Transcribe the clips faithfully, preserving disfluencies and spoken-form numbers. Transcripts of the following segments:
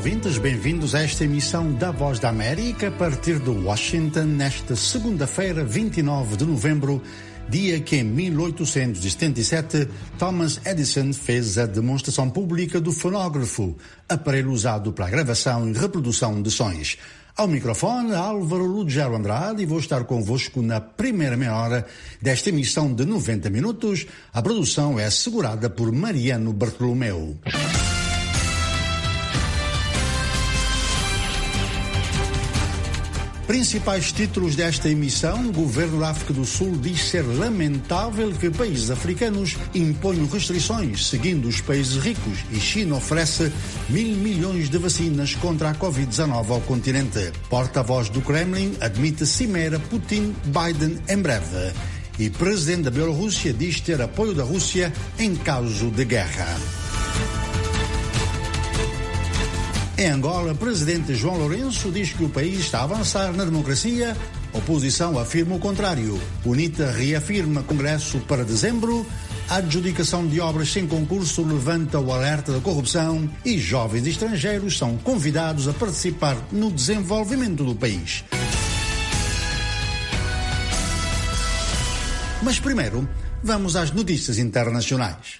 ouvintes, bem-vindos a esta emissão da Voz da América a partir de Washington, nesta segunda-feira, vinte e nove de novembro, dia que em mil oitocentos e setenta e sete Thomas Edison fez a demonstração pública do fonógrafo, aparelho usado para a gravação e reprodução de sons. Ao microfone, Álvaro Lugero Andrade, e vou estar convosco na primeira meia hora desta emissão de noventa minutos. A produção é assegurada por Mariano Bartolomeu. Principais títulos desta emissão: o governo da África do Sul diz ser lamentável que países africanos imponham restrições seguindo os países ricos, e China oferece mil milhões de vacinas contra a covid dezenove ao continente. Porta-voz do Kremlin admite cimeira Putin-Biden em breve. E presidente da Bielorrússia diz ter apoio da Rússia em caso de guerra. Em Angola, o presidente João Lourenço diz que o país está a avançar na democracia. A oposição afirma o contrário. UNITA reafirma Congresso para dezembro. A adjudicação de obras sem concurso levanta o alerta da corrupção e jovens estrangeiros são convidados a participar no desenvolvimento do país. Mas primeiro, vamos às notícias internacionais.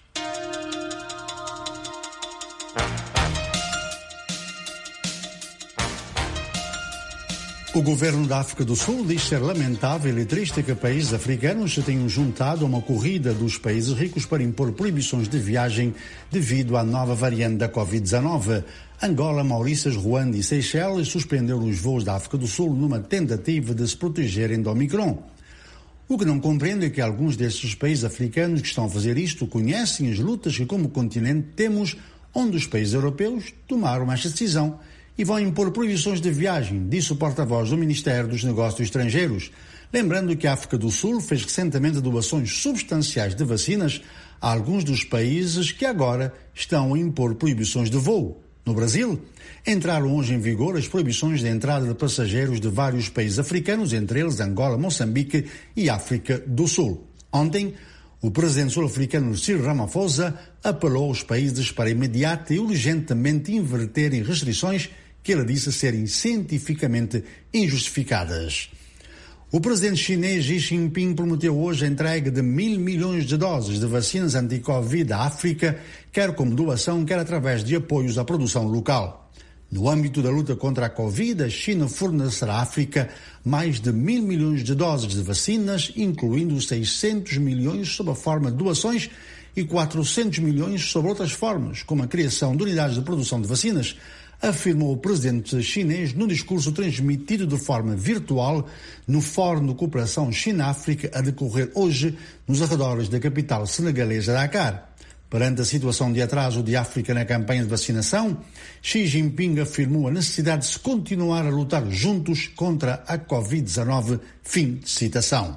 O governo da África do Sul diz ser lamentável e triste que países africanos se tenham juntado a uma corrida dos países ricos para impor proibições de viagem devido à nova variante da covid dezenove. Angola, Maurícias, Ruanda e Seychelles suspenderam os voos da África do Sul numa tentativa de se protegerem do Omicron. O que não compreendo é que alguns desses países africanos que estão a fazer isto conhecem as lutas que, como continente, temos, onde os países europeus tomaram esta decisão e vão impor proibições de viagem, disse o porta-voz do Ministério dos Negócios Estrangeiros, lembrando que a África do Sul fez recentemente doações substanciais de vacinas a alguns dos países que agora estão a impor proibições de voo. No Brasil, entraram hoje em vigor as proibições de entrada de passageiros de vários países africanos, entre eles Angola, Moçambique e África do Sul. Ontem, o presidente sul-africano Cyril Ramaphosa apelou aos países para imediata e urgentemente inverterem restrições que ele disse serem cientificamente injustificadas. O presidente chinês Xi Jinping prometeu hoje a entrega de mil milhões de doses de vacinas anti-Covid à África, quer como doação, quer através de apoios à produção local. No âmbito da luta contra a Covid, a China fornecerá à África mais de mil milhões de doses de vacinas, incluindo seiscentos milhões sob a forma de doações e quatrocentos milhões sob outras formas, como a criação de unidades de produção de vacinas, afirmou o presidente chinês no discurso transmitido de forma virtual no Fórum de Cooperação China-África a decorrer hoje nos arredores da capital senegalesa Dakar. Perante a situação de atraso de África na campanha de vacinação, Xi Jinping afirmou a necessidade de se continuar a lutar juntos contra a covid dezenove. Fim de citação.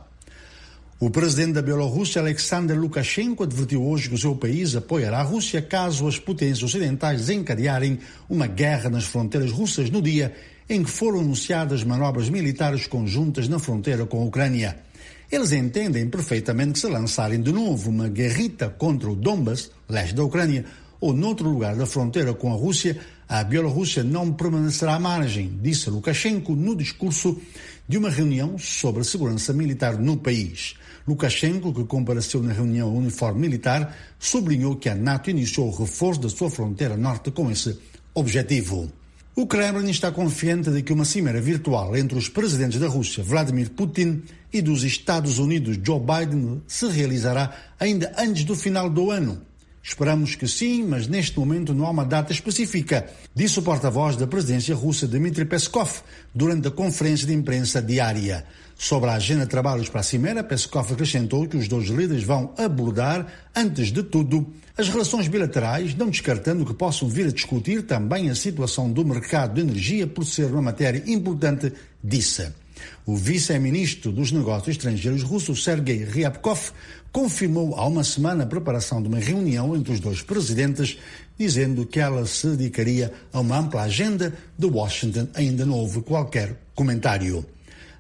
O presidente da Bielorrússia, Alexander Lukashenko, advertiu hoje que o seu país apoiará a Rússia caso as potências ocidentais desencadearem uma guerra nas fronteiras russas no dia em que foram anunciadas manobras militares conjuntas na fronteira com a Ucrânia. Eles entendem perfeitamente que se lançarem de novo uma guerrita contra o Donbass, leste da Ucrânia, ou noutro lugar da fronteira com a Rússia, a Bielorrússia não permanecerá à margem, disse Lukashenko no discurso de uma reunião sobre a segurança militar no país. Lukashenko, que compareceu na reunião ao uniforme militar, sublinhou que a NATO iniciou o reforço da sua fronteira norte com esse objetivo. O Kremlin está confiante de que uma cimeira virtual entre os presidentes da Rússia, Vladimir Putin, e dos Estados Unidos, Joe Biden, se realizará ainda antes do final do ano. Esperamos que sim, mas neste momento não há uma data específica, disse o porta-voz da presidência russa, Dmitry Peskov, durante a conferência de imprensa diária. Sobre a agenda de trabalhos para a cimeira, Peskov acrescentou que os dois líderes vão abordar, antes de tudo, as relações bilaterais, não descartando que possam vir a discutir também a situação do mercado de energia por ser uma matéria importante, disse. O vice-ministro dos Negócios Estrangeiros russo, Sergei Ryabkov, confirmou há uma semana a preparação de uma reunião entre os dois presidentes, dizendo que ela se dedicaria a uma ampla agenda de Washington. Ainda não houve qualquer comentário.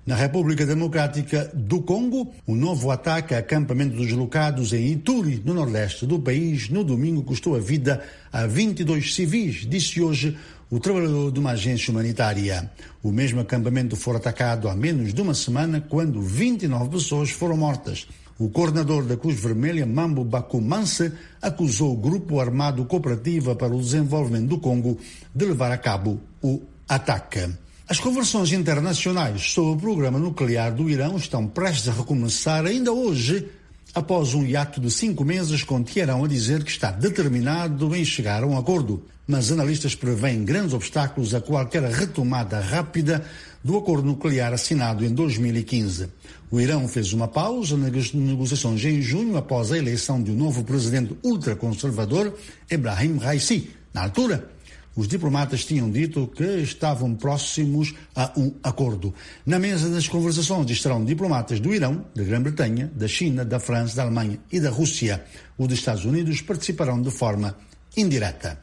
Na República Democrática do Congo, um novo ataque a acampamento dos deslocados em Ituri, no nordeste do país, no domingo custou a vida a vinte e dois civis, disse hoje o trabalhador de uma agência humanitária. O mesmo acampamento foi atacado há menos de uma semana, quando vinte e nove pessoas foram mortas. O coordenador da Cruz Vermelha, Mambo Bakumanse, acusou o Grupo Armado Cooperativa para o Desenvolvimento do Congo de levar a cabo o ataque. As conversões internacionais sobre o programa nuclear do Irão estão prestes a recomeçar ainda hoje, após um hiato de cinco meses, com Teherão a dizer que está determinado em chegar a um acordo. Mas analistas preveem grandes obstáculos a qualquer retomada rápida do acordo nuclear assinado em dois mil e quinze. O Irão fez uma pausa nas negociações em junho após a eleição de um novo presidente ultraconservador, Ebrahim Raisi. Na altura, os diplomatas tinham dito que estavam próximos a um acordo. Na mesa das conversações estarão diplomatas do Irão, da Grã-Bretanha, da China, da França, da Alemanha e da Rússia. Os dos Estados Unidos participarão de forma indireta.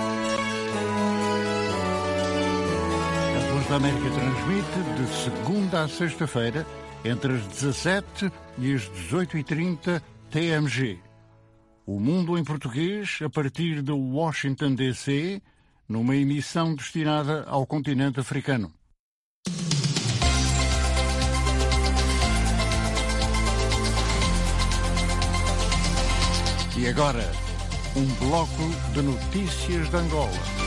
A Voz da América transmite de segunda a sexta-feira, entre as dezassete e as dezoito e trinta T M G. O Mundo em Português, a partir de Washington, D C, numa emissão destinada ao continente africano. E agora, um bloco de notícias de Angola.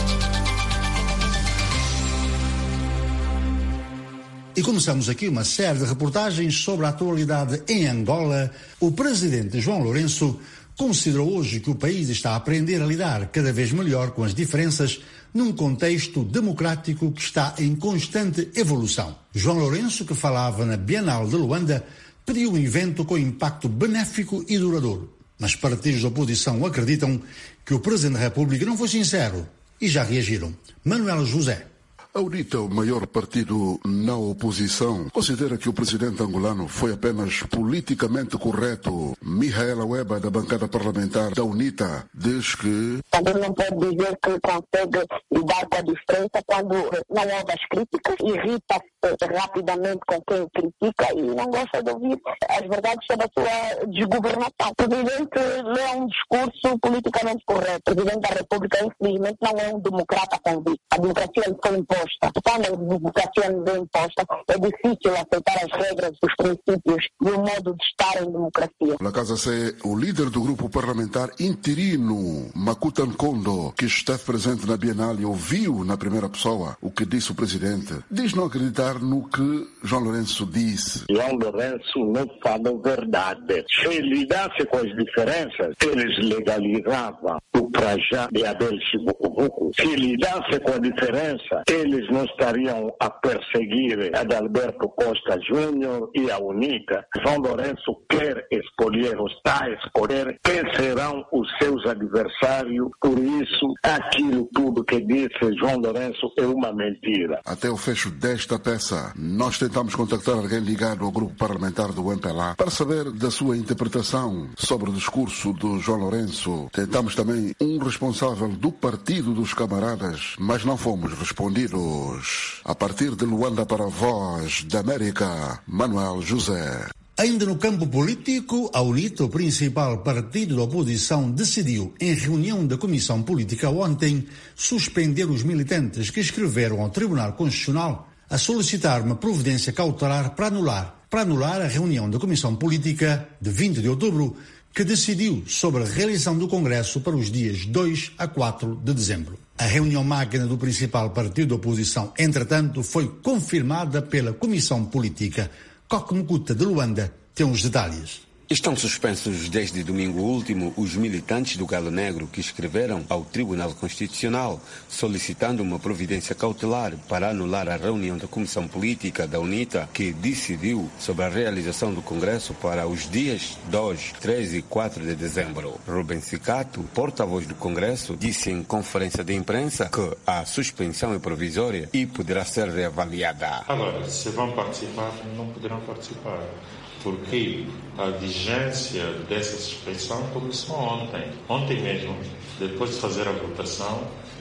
E começamos aqui uma série de reportagens sobre a atualidade em Angola. O presidente João Lourenço considerou hoje que o país está a aprender a lidar cada vez melhor com as diferenças num contexto democrático que está em constante evolução. João Lourenço, que falava na Bienal de Luanda, pediu um evento com impacto benéfico e duradouro. Mas partidos da oposição acreditam que o Presidente da República não foi sincero e já reagiram. Manuel José. A UNITA, o maior partido na oposição, considera que o presidente angolano foi apenas politicamente correto. Mihaela Weba, da bancada parlamentar da UNITA, diz que... Também não pode dizer que consegue lidar com a diferença quando não ouve as críticas, irrita-se rapidamente com quem critica e não gosta de ouvir as verdades sobre a sua desgovernação. O presidente lê um discurso politicamente correto. O presidente da República, infelizmente, não é um democrata convicto. A democracia foi imposta. Quando a democracia é imposta, é difícil aceitar as regras, os princípios e o modo de estar em democracia. Na Casa C, o líder do grupo parlamentar interino, Makuta Nkondo, que esteve presente na Bienal e ouviu na primeira pessoa o que disse o presidente, diz não acreditar no que João Lourenço disse. João Lourenço não falou verdade. Se lidasse com as diferenças, eles legalizavam o Prajá de Abel Chibucubuco. Se lidasse com a diferença, eles não estariam a perseguir Adalberto Costa Júnior e a UNITA. João Lourenço quer escolher, ou está a escolher, quem serão os seus adversários. Por isso, aquilo tudo que disse João Lourenço é uma mentira. Até o fecho desta peça, nós tentamos contactar alguém ligado ao grupo parlamentar do M P L A para saber da sua interpretação sobre o discurso do João Lourenço. Tentamos também um responsável do Partido dos Camaradas, mas não fomos respondidos. A partir de Luanda para a Voz da América, Manuel José. Ainda no campo político, a UNITA, o principal partido da oposição, decidiu, em reunião da Comissão Política ontem, suspender os militantes que escreveram ao Tribunal Constitucional a solicitar uma providência cautelar para anular, para anular a reunião da Comissão Política de vinte de outubro, que decidiu sobre a realização do Congresso para os dias dois a quatro de dezembro. A reunião magna do principal partido da oposição, entretanto, foi confirmada pela Comissão Política. Coque Mucuta, de Luanda, tem os detalhes. Estão suspensos desde domingo último os militantes do Galo Negro que escreveram ao Tribunal Constitucional solicitando uma providência cautelar para anular a reunião da Comissão Política da UNITA que decidiu sobre a realização do Congresso para os dias dois, três e quatro de dezembro. Rubem Cicato, porta-voz do Congresso, disse em conferência de imprensa que a suspensão é provisória e poderá ser reavaliada. Agora, se vão participar, não poderão participar. Porque a vigência dessa suspensão começou ontem. Ontem mesmo, depois de fazer a votação,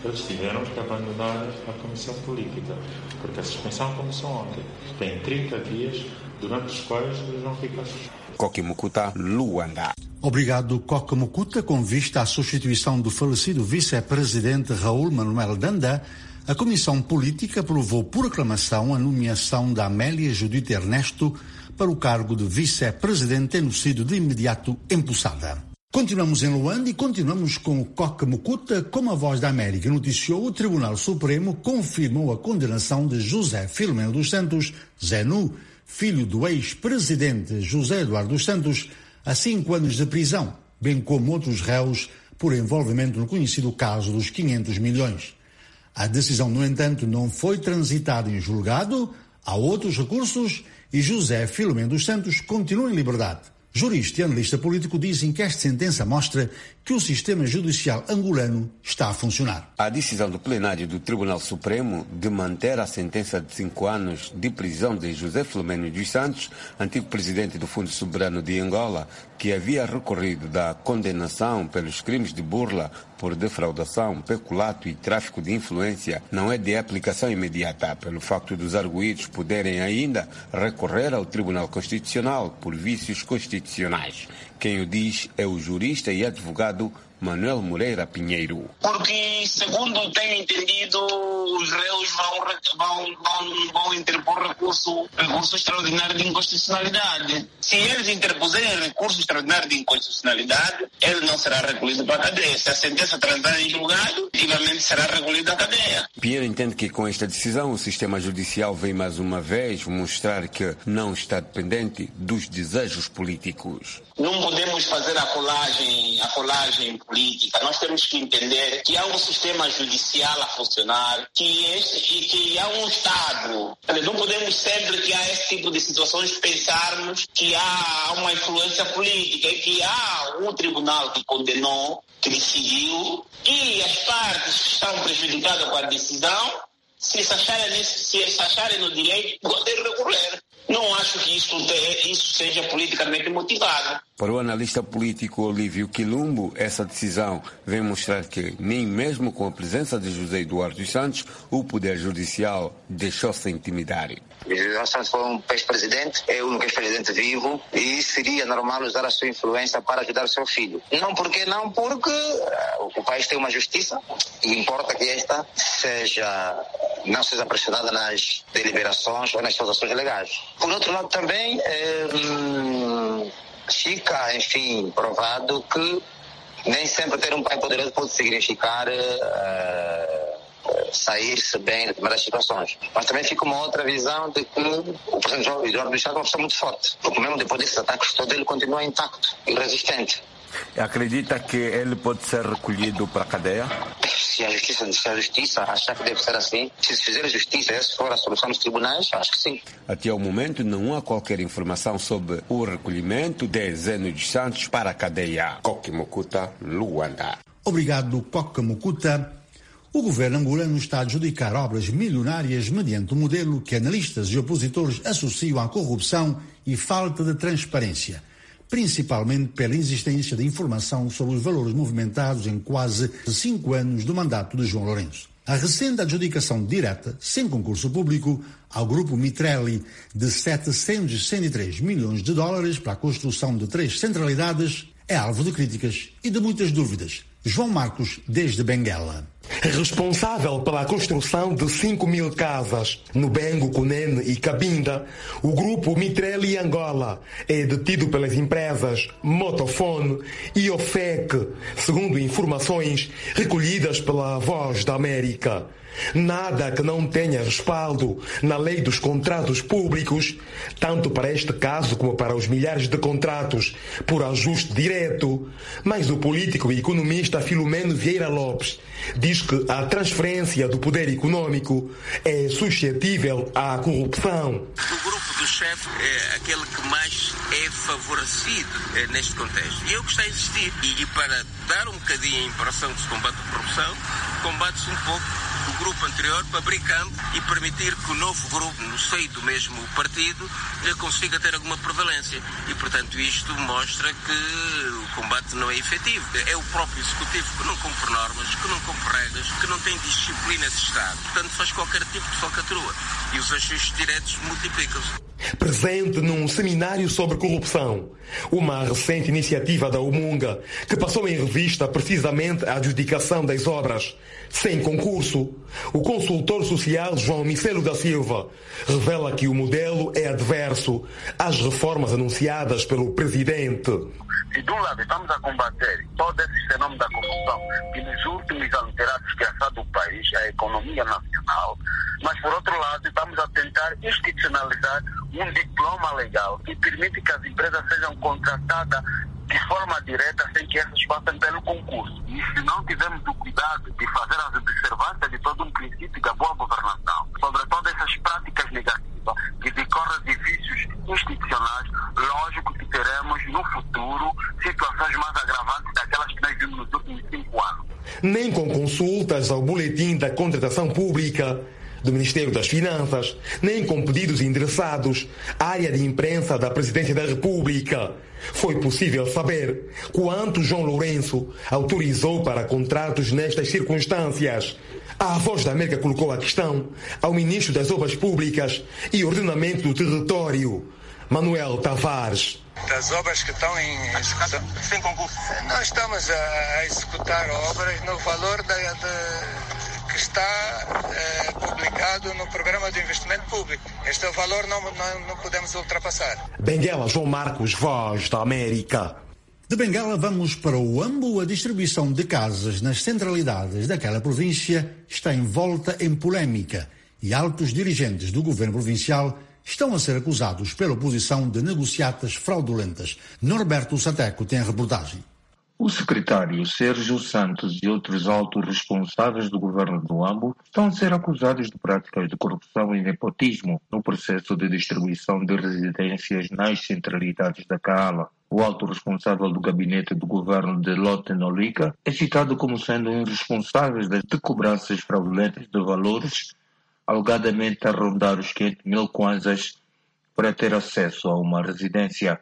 eles tiveram que abandonar a comissão política, porque a suspensão começou ontem. Tem trinta dias, durante os quais eles vão ficar suspensos. Koki Mukuta, Luanda. Obrigado, Koki Mukuta. Com vista à substituição do falecido vice-presidente Raul Manuel Danda, a Comissão Política aprovou por aclamação a nomeação da Amélia Judite Ernesto para o cargo de vice-presidente, tendo sido de imediato empossada. Continuamos em Luanda e continuamos com o Koki Mukuta. Como a Voz da América noticiou, o Tribunal Supremo confirmou a condenação de José Filomeno dos Santos, Zenu, filho do ex-presidente José Eduardo dos Santos, a cinco anos de prisão, bem como outros réus por envolvimento no conhecido caso dos quinhentos milhões. A decisão, no entanto, não foi transitada em julgado, há outros recursos e José Filomeno dos Santos continua em liberdade. Jurista e analista político dizem que esta sentença mostra que o sistema judicial angolano está a funcionar. A decisão do plenário do Tribunal Supremo de manter a sentença de cinco anos de prisão de José Filomeno dos Santos, antigo presidente do Fundo Soberano de Angola, que havia recorrido da condenação pelos crimes de burla por defraudação, peculato e tráfico de influência, não é de aplicação imediata, pelo facto dos arguidos poderem ainda recorrer ao Tribunal Constitucional por vícios constitucionais. Quem o diz é o jurista e advogado Manuel Moreira Pinheiro. Porque, segundo tenho entendido, os réus vão, vão, vão, vão interpor recurso, recurso extraordinário de inconstitucionalidade. Se eles interpuserem recurso extraordinário de inconstitucionalidade, ele não será recolhido para a cadeia. Se a sentença transitar em julgado, efetivamente será recolhido à cadeia. Pinheiro entende que com esta decisão o sistema judicial vem mais uma vez mostrar que não está dependente dos desejos políticos. Não podemos fazer a colagem, a colagem política. Nós temos que entender que há um sistema judicial a funcionar, que este, e que há um Estado. Não podemos sempre que há esse tipo de situações pensarmos que há uma influência política e que há um tribunal que condenou, que decidiu, e as partes que estão prejudicadas com a decisão, se se acharem, se se acharem no direito, podem recorrer. Não acho que isso, isso seja politicamente motivado. Para o analista político Olívio Quilumbo, essa decisão vem mostrar que nem mesmo com a presença de José Eduardo dos Santos, o Poder Judicial deixou-se intimidar. José Eduardo Santos foi um ex-presidente, é o único ex-presidente vivo e seria normal usar a sua influência para ajudar o seu filho. Não porque não, porque uh, o país tem uma justiça e importa que esta seja, não seja pressionada nas deliberações ou nas suas ações legais. Por outro lado também, é, hum, fica, enfim, provado que nem sempre ter um pai poderoso pode significar uh, sair-se bem de determinadas situações. Mas também fica uma outra visão de que o presidente Eduardo dos Santos é uma pessoa muito forte, porque mesmo depois desses ataques todos ele continua intacto e resistente. Acredita que ele pode ser recolhido para a cadeia? Se a justiça, se a justiça achar que deve ser assim, se fizer a justiça e essa for a solução dos tribunais, acho que sim. Até o momento não há qualquer informação sobre o recolhimento de Zeno dos Santos para a cadeia. Koki Mukuta, Luanda. Obrigado, Koki Mukuta. O governo angolano está a adjudicar obras milionárias mediante um modelo que analistas e opositores associam à corrupção e falta de transparência, principalmente pela existência de informação sobre os valores movimentados em quase cinco anos do mandato de João Lourenço. A recente adjudicação direta, sem concurso público, ao grupo Mitrelli de setecentos e sessenta e três milhões de dólares para a construção de três centralidades é alvo de críticas e de muitas dúvidas. João Marcos, desde Benguela. Responsável pela construção de cinco mil casas no Bengo, Cunene e Cabinda, o grupo Mitrelli Angola é detido pelas empresas Motofone e Ofec, segundo informações recolhidas pela Voz da América. Nada que não tenha respaldo na lei dos contratos públicos, tanto para este caso como para os milhares de contratos por ajuste direto. Mas o político e economista Filomeno Vieira Lopes diz que a transferência do poder econômico é suscetível à corrupção. O grupo do chefe é aquele que mais é favorecido é, neste contexto. E é o que está a existir. E, e para dar um bocadinho a impressão que se combate a corrupção, combate-se um pouco o grupo anterior para abrir campo e permitir que o novo grupo, no seio do mesmo partido, consiga ter alguma prevalência. E, portanto, isto mostra que o combate não é efetivo. É o próprio Executivo que não cumpre normas, que não cumpre regras, que não tem disciplina de Estado. Portanto, faz qualquer tipo de falcatrua. E os ajustes diretos multiplicam-se. Presente num seminário sobre corrupção, uma recente iniciativa da Umunga, que passou em revista precisamente a adjudicação das obras sem concurso, o consultor social João Micelo da Silva revela que o modelo é adverso às reformas anunciadas pelo presidente. Se de um lado estamos a combater todo esse fenômeno da corrupção que nos últimos anos terá desgraçado o país, a economia nacional, mas por outro lado estamos a tentar institucionalizar um diploma legal que permite que as empresas sejam contratadas de forma direta sem que essas passem pelo concurso. E se não tivermos o cuidado de fazer as observâncias de todo um princípio da boa governação, sobre todas essas práticas negativas que decorrem de vícios institucionais, lógico que teremos no futuro situações mais agravantes daquelas que nós vimos nos últimos cinco anos. Nem com consultas ao boletim da contratação pública do Ministério das Finanças, nem com pedidos endereçados à área de imprensa da Presidência da República, foi possível saber quanto João Lourenço autorizou para contratos nestas circunstâncias. A Voz da América colocou a questão ao Ministro das Obras Públicas e Ordenamento do Território, Manuel Tavares. Das obras que estão em execução, sem concurso. Nós estamos a executar obras no valor da, da, que está é, publicado no Programa de Investimento Público. Este valor não, não, não podemos ultrapassar. Benguela, João Marcos, Voz da América. De Benguela vamos para o Huambo. A distribuição de casas nas centralidades daquela província está envolta em polêmica e altos dirigentes do governo provincial estão a ser acusados pela oposição de negociatas fraudulentas. Norberto Sateco tem a reportagem. O secretário Sérgio Santos e outros altos responsáveis do governo do Huambo estão a ser acusados de práticas de corrupção e nepotismo no processo de distribuição de residências nas centralidades da Kaala. O alto responsável do gabinete do governo de Lote Nolica é citado como sendo um dos responsáveis das cobranças fraudulentas de valores alegadamente a rondar os quinhentos mil kwanzas para ter acesso a uma residência.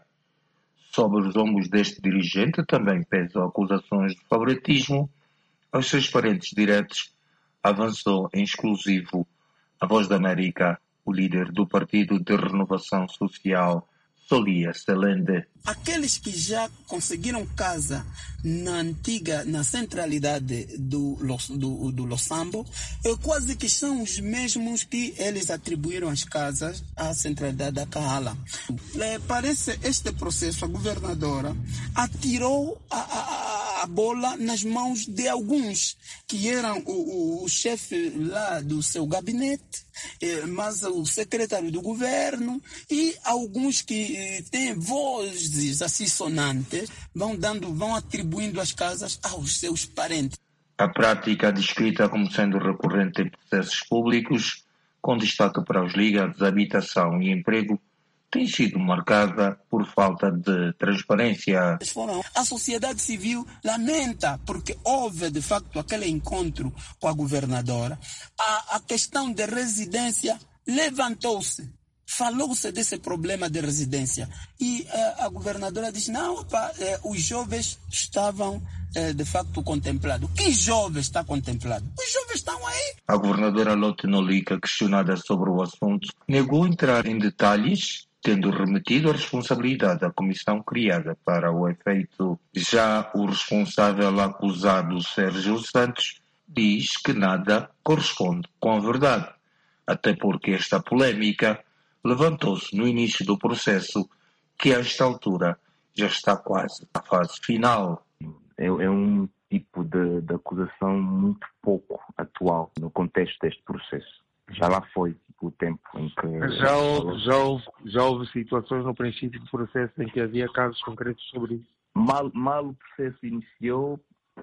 Sobre os ombros deste dirigente também pesam acusações de favoritismo aos seus parentes diretos, avançou em exclusivo a Voz da América, o líder do Partido de Renovação Social, Solia Selende. Aqueles que já conseguiram casa na antiga, na centralidade do, do, do Losambo, é quase que são os mesmos que eles atribuíram as casas à centralidade da Kaala. É, parece este processo, a governadora atirou a, a, a bola nas mãos de alguns que eram o, o, o chefe lá do seu gabinete, é, mas o secretário do governo e alguns que é, têm vozes assim sonantes, vão dando, vão atribuindo as casas aos seus parentes. A prática descrita como sendo recorrente em processos públicos, com destaque para os ligados à habitação e emprego, tem sido marcada por falta de transparência. A sociedade civil lamenta porque houve de facto aquele encontro com a governadora. A, a questão de residência levantou-se. Falou-se desse problema de residência e uh, a governadora disse, não, opa, uh, os jovens estavam uh, de facto contemplados. Que jovens está contemplado? Os jovens estão aí. A governadora Lote Nolica, questionada sobre o assunto, negou entrar em detalhes, tendo remetido a responsabilidade à comissão criada para o efeito. Já o responsável acusado, Sérgio Santos, diz que nada corresponde com a verdade, até porque esta polêmica levantou-se no início do processo, que a esta altura já está quase na fase final. É, é um tipo de, de acusação muito pouco atual no contexto deste processo. Já lá foi o tempo em que... Já houve, já houve, já houve situações no princípio do processo em que havia casos concretos sobre isso. Mal, mal o processo iniciou,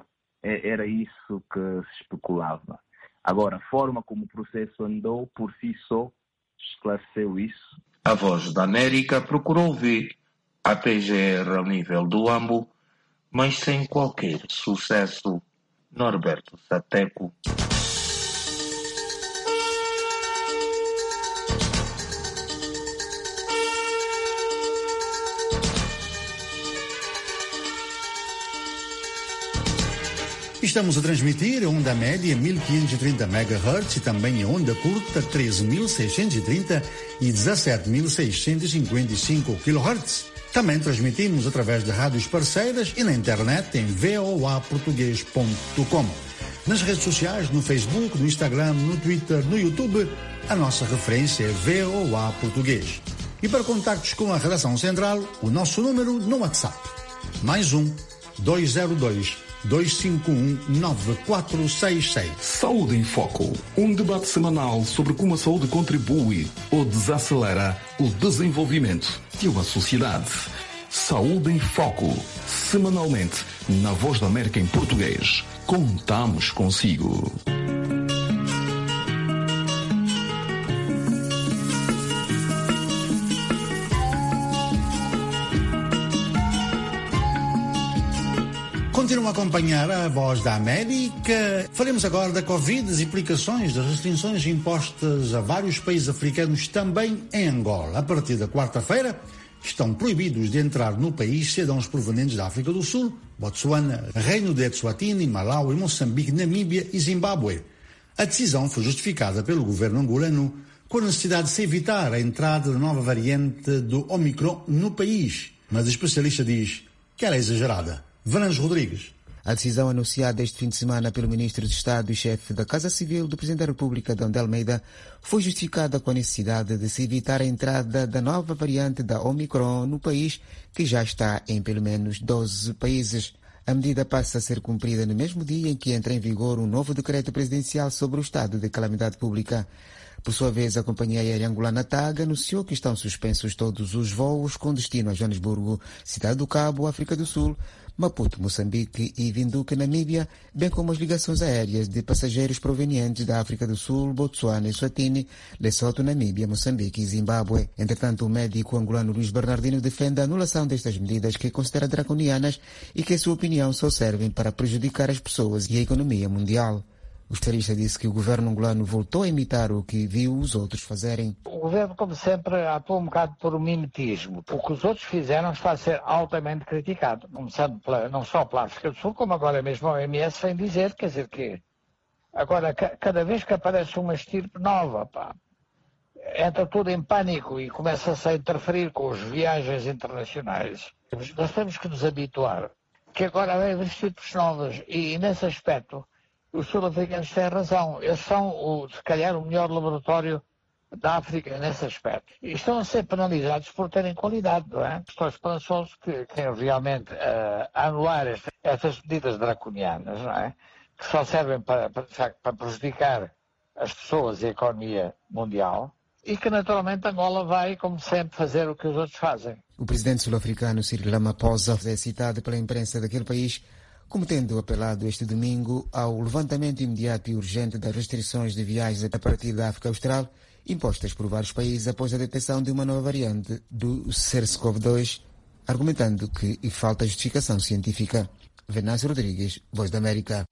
é, era isso que se especulava. Agora, a forma como o processo andou, por si só, esclareceu isso. A Voz da América procurou ouvir a P G R ao nível do Huambo, mas sem qualquer sucesso. Norberto Sateco. Estamos a transmitir a onda média mil quinhentos e trinta megahertz e também a onda curta treze mil seiscentos e trinta e dezassete mil seiscentos e cinquenta e cinco kilohertz. Também transmitimos através de rádios parceiras e na internet em v o a português ponto com. Nas redes sociais, no Facebook, no Instagram, no Twitter, no YouTube, a nossa referência é V O A Português. E para contactos com a redação central, o nosso número no WhatsApp. Mais um, dois zero dois, dois cinco um, nove quatro seis seis. Saúde em Foco. Um debate semanal sobre como a saúde contribui ou desacelera o desenvolvimento de uma sociedade. Saúde em Foco. Semanalmente, na Voz da América em português. Contamos consigo. Continuam a acompanhar a Voz da América. Falemos agora da Covid, das implicações das restrições impostas a vários países africanos, também em Angola. A partir da quarta-feira, estão proibidos de entrar no país cidadãos provenientes da África do Sul, Botsuana, Reino de Eswatini, Malawi, Moçambique, Namíbia e Zimbábue. A decisão foi justificada pelo governo angolano com a necessidade de se evitar a entrada da nova variante do Omicron no país. Mas a especialista diz que ela é exagerada. Vanas Rodrigues. A decisão anunciada este fim de semana pelo Ministro de Estado e chefe da Casa Civil do Presidente da República, Adão de Almeida, foi justificada com a necessidade de se evitar a entrada da nova variante da Omicron no país, que já está em pelo menos doze países. A medida passa a ser cumprida no mesmo dia em que entra em vigor um novo decreto presidencial sobre o estado de calamidade pública. Por sua vez, a companhia aérea angolana TAG anunciou que estão suspensos todos os voos com destino a Joanesburgo, Cidade do Cabo, África do Sul, Maputo, Moçambique e Vinduque, Namíbia, bem como as ligações aéreas de passageiros provenientes da África do Sul, Botsuana, Eswatini, Lesoto, Namíbia, Moçambique e Zimbábue. Entretanto, o médico angolano Luís Bernardino defende a anulação destas medidas que considera draconianas e que, em sua opinião, só servem para prejudicar as pessoas e a economia mundial. O especialista disse que o governo angolano voltou a imitar o que viu os outros fazerem. O governo, como sempre, atua um bocado por mimetismo. O que os outros fizeram está a ser altamente criticado, começando pela, não só pela África do Sul, como agora mesmo a O M S vem dizer, quer dizer que agora, cada vez que aparece uma estirpe nova, pá, entra tudo em pânico e começa-se a interferir com as viagens internacionais. Nós temos que nos habituar que agora vem estirpes novas e, nesse aspecto, os sul-africanos têm razão. Eles são, o, se calhar, o melhor laboratório da África nesse aspecto. E estão a ser penalizados por terem qualidade, não é? Estou esperançoso que querem realmente uh, anular estas, estas medidas draconianas, não é? Que só servem para, para, para prejudicar as pessoas e a economia mundial. E que, naturalmente, Angola vai, como sempre, fazer o que os outros fazem. O presidente sul-africano Cyril Ramaphosa é citado pela imprensa daquele país como tendo apelado este domingo ao levantamento imediato e urgente das restrições de viagens a partir da África Austral, impostas por vários países após a detecção de uma nova variante do SARS-CoV dois, argumentando que falta justificação científica. Venâncio Rodrigues, Voz da América.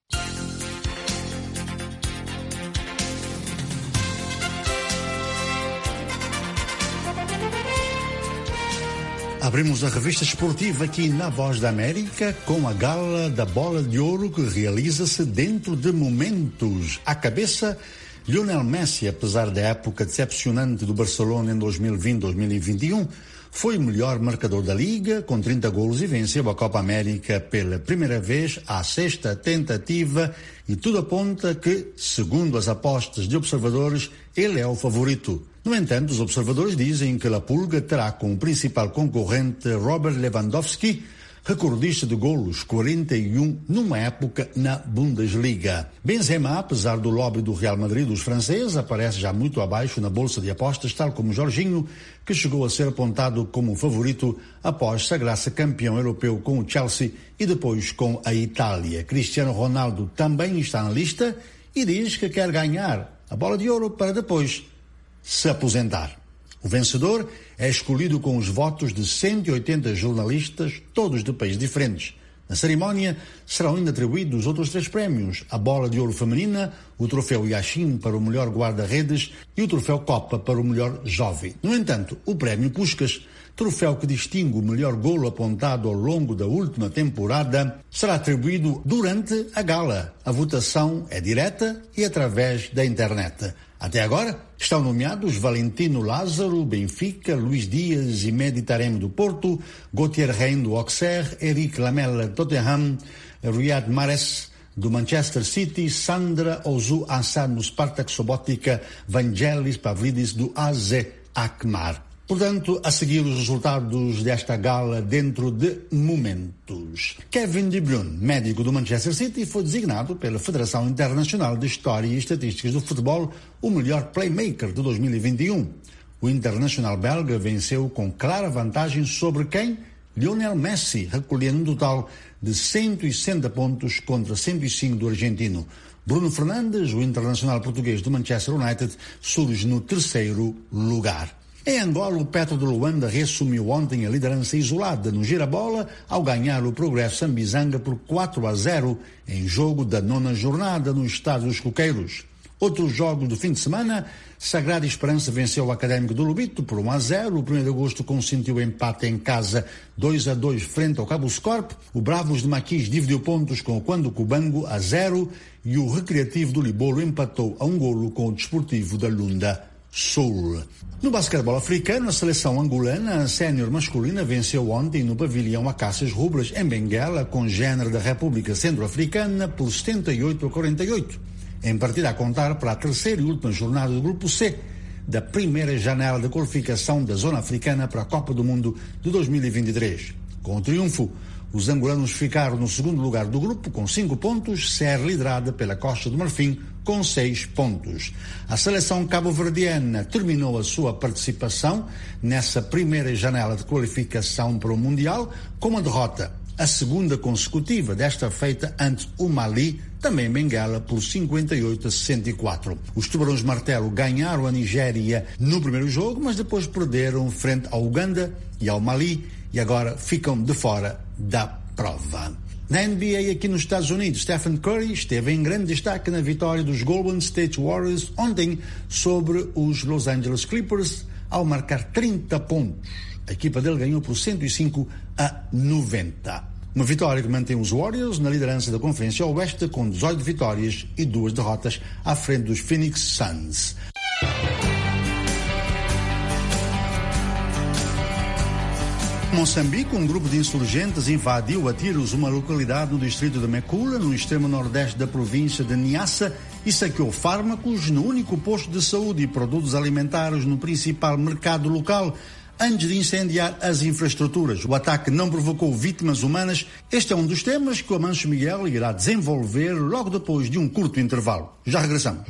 Abrimos a revista esportiva aqui na Voz da América com a gala da Bola de Ouro que realiza-se dentro de momentos. À cabeça, Lionel Messi, apesar da época decepcionante do Barcelona em dois mil e vinte, dois mil e vinte e um, foi o melhor marcador da Liga, com trinta golos, e venceu a Copa América pela primeira vez, à sexta tentativa, e tudo aponta que, segundo as apostas de observadores, ele é o favorito. No entanto, os observadores dizem que La Pulga terá como principal concorrente Robert Lewandowski, recordista de golos, quarenta e um, numa época na Bundesliga. Benzema, apesar do lobby do Real Madrid dos franceses, aparece já muito abaixo na bolsa de apostas, tal como Jorginho, que chegou a ser apontado como favorito após sagrar-se campeão europeu com o Chelsea e depois com a Itália. Cristiano Ronaldo também está na lista e diz que quer ganhar a Bola de Ouro para depois se aposentar. O vencedor é escolhido com os votos de cento e oitenta jornalistas, todos de países diferentes. Na cerimónia serão ainda atribuídos outros três prémios: a Bola de Ouro Feminina, o Troféu Yashin para o melhor guarda-redes e o Troféu Copa para o melhor jovem. No entanto, o prémio Puskás troféu que distingue o melhor golo apontado ao longo da última temporada, será atribuído durante a gala. A votação é direta e através da internet. Até agora, estão nomeados Valentino Lázaro, Benfica, Luís Dias e Mehdi Taremi do Porto, Gauthier Rein do Auxerre, Eric Lamela do Tottenham, Riyad Mahrez do Manchester City, Sandra Ozu Ansar do Spartak Sobotica, Vangelis Pavlidis do A Z Alkmaar. Portanto, a seguir os resultados desta gala dentro de momentos. Kevin De Bruyne, médico do Manchester City, foi designado pela Federação Internacional de História e Estatísticas do Futebol o melhor playmaker de dois mil e vinte e um. O internacional belga venceu com clara vantagem sobre quem? Lionel Messi, recolhendo um total de cento e sessenta pontos contra cento e cinco do argentino. Bruno Fernandes, o internacional português do Manchester United, surge no terceiro lugar. Em Angola, o Petro de Luanda reassumiu ontem a liderança isolada no gira-bola ao ganhar o Progresso Sambizanga por quatro a zero em jogo da nona jornada no estádio dos Coqueiros. Outros jogos do fim de semana, Sagrada Esperança venceu o Académico do Lobito por um a zero, o primeiro de agosto consentiu empate em casa dois a dois frente ao Cabo Scorp, o Bravos de Maquis dividiu pontos com o Quando Cubango a zero e o Recreativo do Libolo empatou a um golo com o Desportivo da Lunda Sul. No basquetebol africano, a seleção angolana sénior masculina venceu ontem no pavilhão Acácias Rubras, em Benguela, congênere da República Centro-Africana, por setenta e oito a quarenta e oito, em partida a contar para a terceira e última jornada do Grupo C, da primeira janela de qualificação da Zona Africana para a Copa do Mundo de dois mil e vinte e três. Com o triunfo, os angolanos ficaram no segundo lugar do grupo com cinco pontos, C R liderada pela Costa do Marfim com seis pontos. A seleção cabo-verdiana terminou a sua participação nessa primeira janela de qualificação para o Mundial com uma derrota, a segunda consecutiva, desta feita ante o Mali, também em Benguela, por cinquenta e oito a sessenta e quatro. Os Tubarões Martelo ganharam a Nigéria no primeiro jogo, mas depois perderam frente ao Uganda e ao Mali e agora ficam de fora da prova. Na N B A aqui nos Estados Unidos, Stephen Curry esteve em grande destaque na vitória dos Golden State Warriors ontem sobre os Los Angeles Clippers ao marcar trinta pontos. A equipa dele ganhou por cento e cinco a noventa. Uma vitória que mantém os Warriors na liderança da Conferência Oeste com dezoito vitórias e duas derrotas à frente dos Phoenix Suns. Moçambique, um grupo de insurgentes invadiu a tiros uma localidade no distrito de Mekula, no extremo nordeste da província de Niassa, e saqueou fármacos no único posto de saúde e produtos alimentares no principal mercado local, antes de incendiar as infraestruturas. O ataque não provocou vítimas humanas. Este é um dos temas que o Amancio Miguel irá desenvolver logo depois de um curto intervalo. Já regressamos.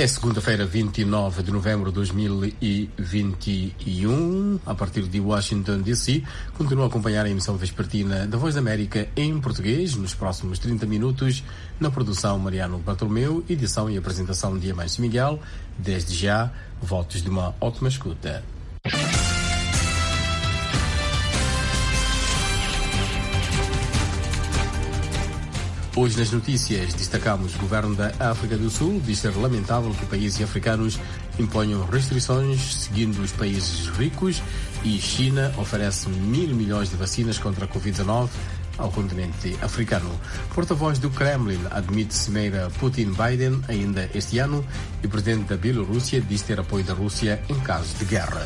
É segunda-feira, vinte e nove de novembro de dois mil e vinte e um. A partir de Washington, D C, continua a acompanhar a emissão vespertina da Voz da América em português nos próximos trinta minutos. Na produção, Mariano Bartolomeu, edição e apresentação de Diamante Miguel. Desde já, votos de uma ótima escuta. Hoje nas notícias destacamos: o governo da África do Sul diz ser lamentável que países africanos imponham restrições seguindo os países ricos, e China oferece mil milhões de vacinas contra a covid dezenove ao continente africano. Porta-voz do Kremlin admite cimeira Putin-Biden ainda este ano, e o presidente da Bielorrússia diz ter apoio da Rússia em caso de guerra.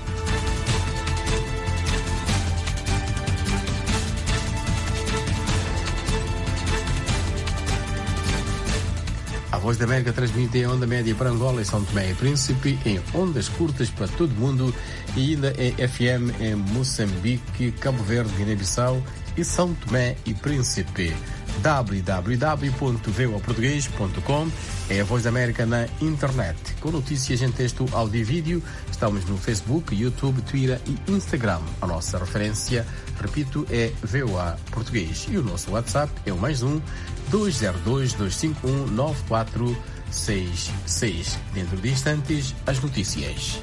A Voz da América transmite em onda média para Angola e São Tomé e Príncipe, em ondas curtas para todo o mundo e ainda em F M em Moçambique, Cabo Verde, Guiné-Bissau e São Tomé e Príncipe. w w w ponto voa português ponto com é a Voz da América na internet, com notícias em texto, áudio e vídeo. Estamos no Facebook, YouTube, Twitter e Instagram. A nossa referência, repito, é V O A Português. E o nosso WhatsApp é o mais um dois zero dois, dois cinco um, nove quatro seis seis. Dentro de instantes, as notícias.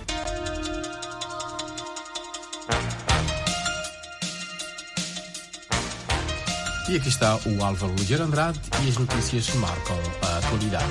E aqui está o Álvaro Ligeiro Andrade e as notícias que marcam a atualidade.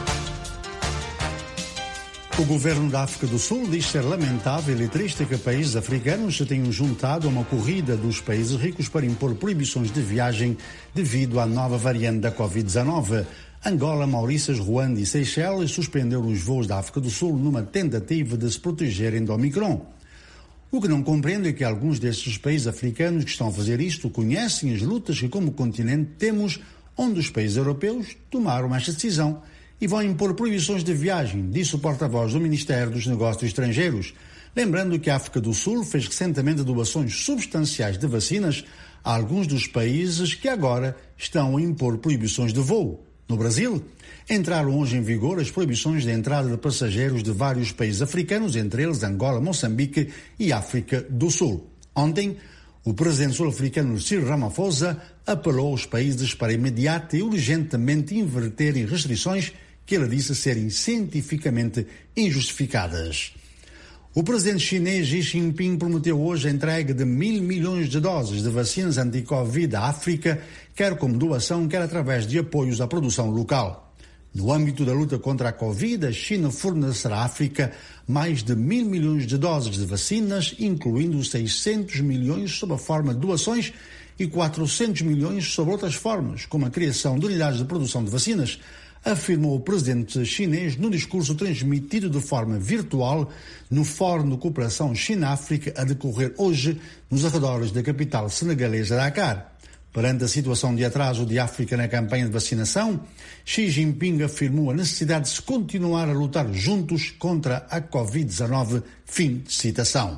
O governo da África do Sul diz ser lamentável e triste que países africanos se tenham juntado a uma corrida dos países ricos para impor proibições de viagem devido à nova variante da covid dezenove. Angola, Maurícias, Ruanda e Seychelles suspenderam os voos da África do Sul numa tentativa de se protegerem do Omicron. O que não compreendo é que alguns destes países africanos que estão a fazer isto conhecem as lutas que, como continente, temos, onde os países europeus tomaram esta decisão e vão impor proibições de viagem, disse o porta-voz do Ministério dos Negócios Estrangeiros, lembrando que a África do Sul fez recentemente doações substanciais de vacinas a alguns dos países que agora estão a impor proibições de voo. No Brasil, entraram hoje em vigor as proibições de entrada de passageiros de vários países africanos, entre eles Angola, Moçambique e África do Sul. Ontem, o presidente sul-africano Cyril Ramaphosa apelou aos países para imediata e urgentemente inverterem restrições que ele disse serem cientificamente injustificadas. O presidente chinês Xi Jinping prometeu hoje a entrega de mil milhões de doses de vacinas anti-Covid à África, quer como doação, quer através de apoios à produção local. No âmbito da luta contra a Covid, a China fornecerá à África mais de mil milhões de doses de vacinas, incluindo seiscentos milhões sob a forma de doações e quatrocentos milhões sob outras formas, como a criação de unidades de produção de vacinas, afirmou o presidente chinês no discurso transmitido de forma virtual no Fórum de Cooperação China-África a decorrer hoje nos arredores da capital senegalesa Dakar. Perante a situação de atraso de África na campanha de vacinação, Xi Jinping afirmou a necessidade de se continuar a lutar juntos contra a covid dezenove. Fim de citação.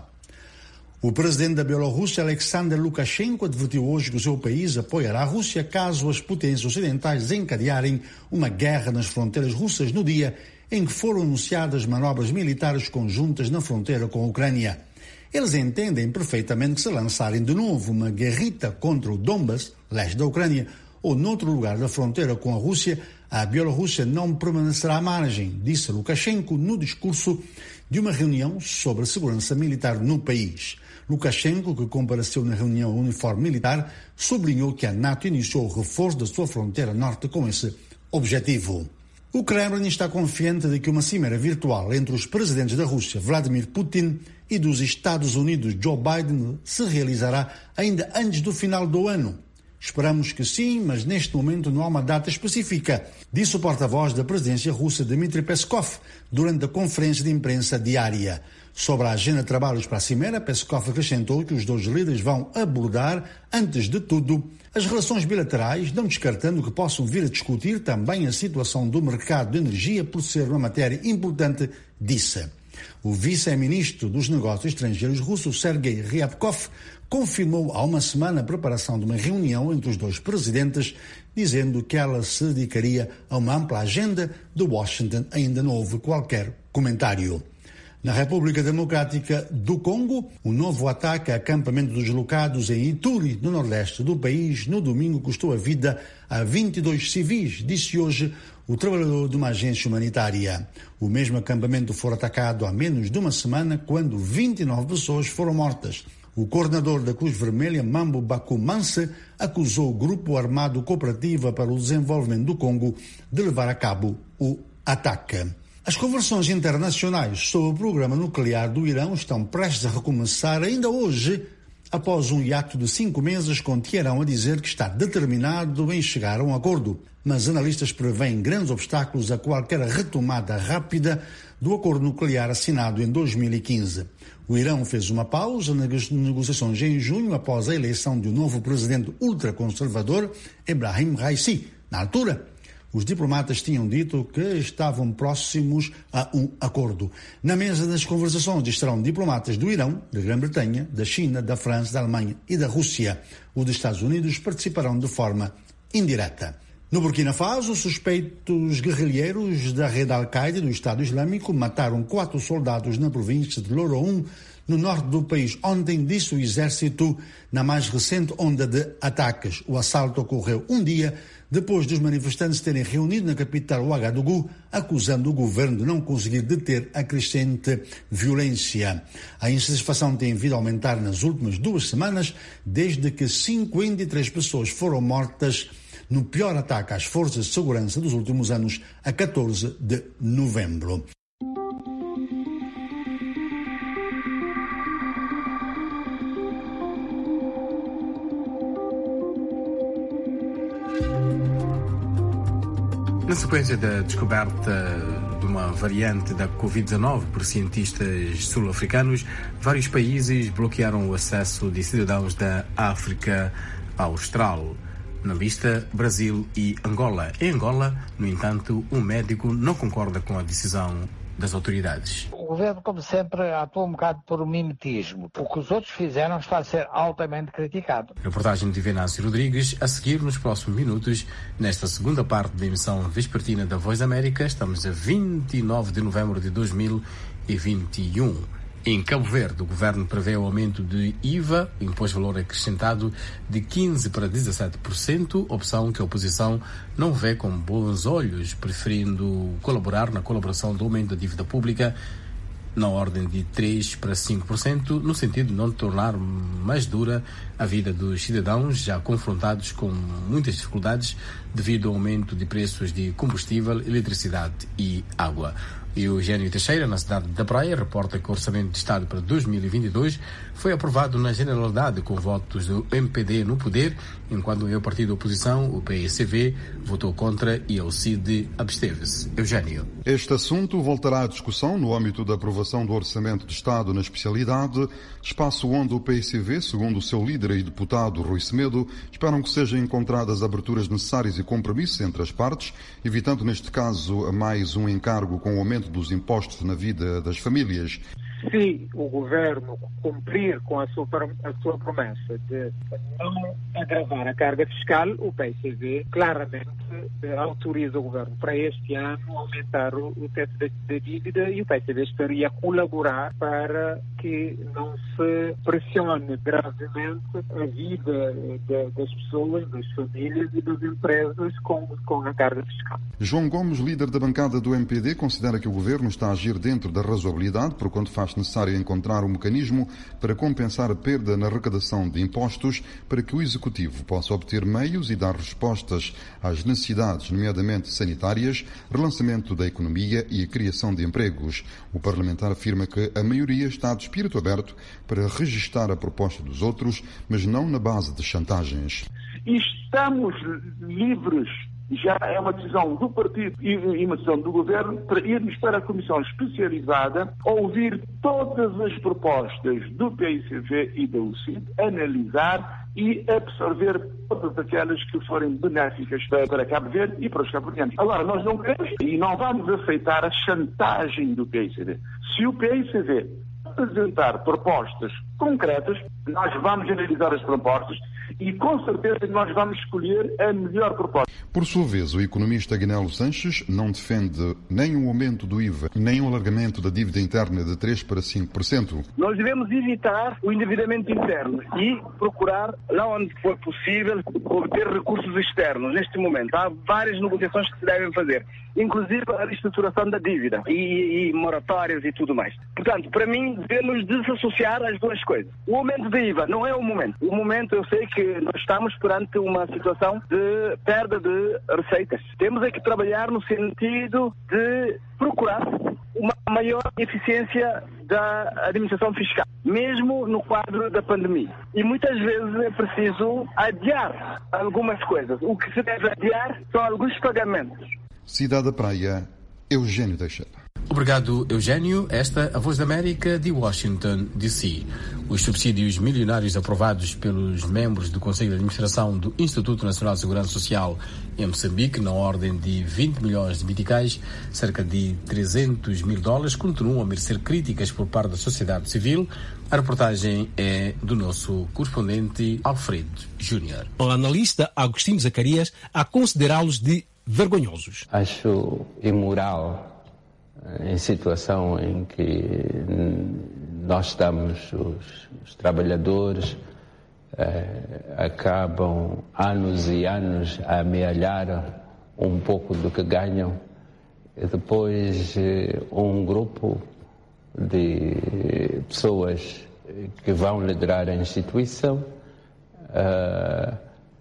O presidente da Bielorrússia, Alexander Lukashenko, advertiu hoje que o seu país apoiará a Rússia caso as potências ocidentais desencadearem uma guerra nas fronteiras russas no dia em que foram anunciadas manobras militares conjuntas na fronteira com a Ucrânia. Eles entendem perfeitamente que se lançarem de novo uma guerrita contra o Donbas, leste da Ucrânia, ou noutro lugar da fronteira com a Rússia, a Bielorrússia não permanecerá à margem, disse Lukashenko no discurso de uma reunião sobre a segurança militar no país. Lukashenko, que compareceu na reunião uniforme militar, sublinhou que a NATO iniciou o reforço da sua fronteira norte com esse objetivo. O Kremlin está confiante de que uma cimeira virtual entre os presidentes da Rússia, Vladimir Putin, e dos Estados Unidos, Joe Biden, se realizará ainda antes do final do ano. Esperamos que sim, mas neste momento não há uma data específica, disse o porta-voz da presidência russa, Dmitry Peskov, durante a conferência de imprensa diária. Sobre a agenda de trabalhos para a cimeira, Peskov acrescentou que os dois líderes vão abordar, antes de tudo, as relações bilaterais, não descartando que possam vir a discutir também a situação do mercado de energia, por ser uma matéria importante, disse. O vice-ministro dos Negócios Estrangeiros russo, Sergei Ryabkov, confirmou há uma semana a preparação de uma reunião entre os dois presidentes, dizendo que ela se dedicaria a uma ampla agenda de Washington. Ainda não houve qualquer comentário. Na República Democrática do Congo, o novo ataque a acampamento dos deslocados em Ituri, no nordeste do país, no domingo custou a vida a vinte e dois civis, disse hoje o trabalhador de uma agência humanitária. O mesmo acampamento foi atacado há menos de uma semana, quando vinte e nove pessoas foram mortas. O coordenador da Cruz Vermelha, Mambo Bakumanse, acusou o Grupo Armado Cooperativa para o Desenvolvimento do Congo de levar a cabo o ataque. As conversões internacionais sobre o programa nuclear do Irão estão prestes a recomeçar ainda hoje, após um hiato de cinco meses, com Teherão a dizer que está determinado em chegar a um acordo. Mas analistas prevêem grandes obstáculos a qualquer retomada rápida do acordo nuclear assinado em dois mil e quinze. O Irão fez uma pausa nas negociações em junho após a eleição de um novo presidente ultraconservador, Ebrahim Raisi. Na altura, os diplomatas tinham dito que estavam próximos a um acordo. Na mesa das conversações estarão diplomatas do Irão, da Grã-Bretanha, da China, da França, da Alemanha e da Rússia. Os dos Estados Unidos participarão de forma indireta. No Burkina Faso, suspeitos guerrilheiros da rede Al-Qaeda do Estado Islâmico mataram quatro soldados na província de Loroum, no norte do país. Ontem, disse o exército, na mais recente onda de ataques. O assalto ocorreu um dia depois dos manifestantes terem reunido na capital Ouagadougou, acusando o governo de não conseguir deter a crescente violência. A insatisfação tem vindo a aumentar nas últimas duas semanas, desde que cinquenta e três pessoas foram mortas no pior ataque às forças de segurança dos últimos anos, a catorze de novembro. Na sequência da descoberta de uma variante da covid dezenove por cientistas sul-africanos, vários países bloquearam o acesso de cidadãos da África Austral. Na lista, Brasil e Angola. Em Angola, no entanto, um médico não concorda com a decisão das autoridades. O governo, como sempre, atua um bocado por mimetismo. O que os outros fizeram está a ser altamente criticado. Reportagem de Venâncio Rodrigues, a seguir nos próximos minutos, nesta segunda parte da emissão vespertina da Voz América. Estamos a vinte e nove de novembro de dois mil e vinte e um. Em Cabo Verde, o governo prevê o aumento de I V A, Imposto de Valor Acrescentado, de quinze por cento para dezassete por cento, opção que a oposição não vê com bons olhos, preferindo colaborar na colaboração do aumento da dívida pública na ordem de três por cento para cinco por cento, no sentido de não tornar mais dura a vida dos cidadãos já confrontados com muitas dificuldades devido ao aumento de preços de combustível, eletricidade e água. E Eugênio Teixeira, na cidade da Praia, reporta que o Orçamento de Estado para dois mil e vinte e dois foi aprovado na generalidade com votos do M P D no poder, enquanto o partido da oposição, o P S V, votou contra e o C I D absteve-se. Eugênio. Este assunto voltará à discussão no âmbito da aprovação do Orçamento de Estado na especialidade, espaço onde o P S V, segundo o seu líder e deputado Rui Semedo, esperam que sejam encontradas aberturas necessárias e compromissos entre as partes, evitando neste caso mais um encargo com o aumento dos impostos na vida das famílias. Se o governo cumprir com a sua, a sua promessa de não agravar a carga fiscal, o P S V claramente autoriza o governo para este ano aumentar o, o teto da dívida, e o P S V estaria a colaborar para que não se pressione gravemente a vida de, das pessoas, das famílias e das empresas com, com a carga fiscal. João Gomes, líder da bancada do M P D, considera que o governo está a agir dentro da razoabilidade, por quanto faz necessário encontrar um mecanismo para compensar a perda na arrecadação de impostos, para que o Executivo possa obter meios e dar respostas às necessidades, nomeadamente sanitárias, relançamento da economia e a criação de empregos. O parlamentar afirma que a maioria está de espírito aberto para registar a proposta dos outros, mas não na base de chantagens. Estamos livres, já é uma decisão do partido e uma decisão do governo, para irmos para a comissão especializada, ouvir todas as propostas do P S V e da U C I D, analisar e absorver todas aquelas que forem benéficas para Cabo Verde e para os cabo-verdianos. Agora, nós não queremos e não vamos aceitar a chantagem do P S V. Se o P S V apresentar propostas concretas, nós vamos analisar as propostas e com certeza nós vamos escolher a melhor proposta. Por sua vez, o economista Aguinaldo Sanches não defende nem o aumento do I V A, nem o alargamento da dívida interna de três por cento para cinco por cento. Nós devemos evitar o endividamento interno e procurar, lá onde for possível, obter recursos externos. Neste momento, há várias negociações que se devem fazer, inclusive a reestruturação da dívida e, e moratórias e tudo mais. Portanto, para mim, devemos desassociar as duas coisas. O aumento da I V A não é o momento. O momento, eu sei que nós estamos perante uma situação de perda de receitas. Temos é que trabalhar no sentido de procurar uma maior eficiência da administração fiscal, mesmo no quadro da pandemia. E muitas vezes é preciso adiar algumas coisas. O que se deve adiar são alguns pagamentos. Cidade da Praia, Eugênio Teixeira. Obrigado, Eugênio. Esta a Voz da América de Washington, D C. Os subsídios milionários aprovados pelos membros do Conselho de Administração do Instituto Nacional de Segurança Social em Moçambique, na ordem de vinte milhões de meticais, cerca de trezentos mil dólares, continuam a merecer críticas por parte da sociedade civil. A reportagem é do nosso correspondente Alfredo Júnior. O analista Agostinho Zacarias a considerá-los de vergonhosos. Acho imoral, em situação em que nós estamos, os, os trabalhadores eh, acabam anos e anos a amealhar um pouco do que ganham, e depois eh, um grupo de pessoas que vão liderar a instituição eh,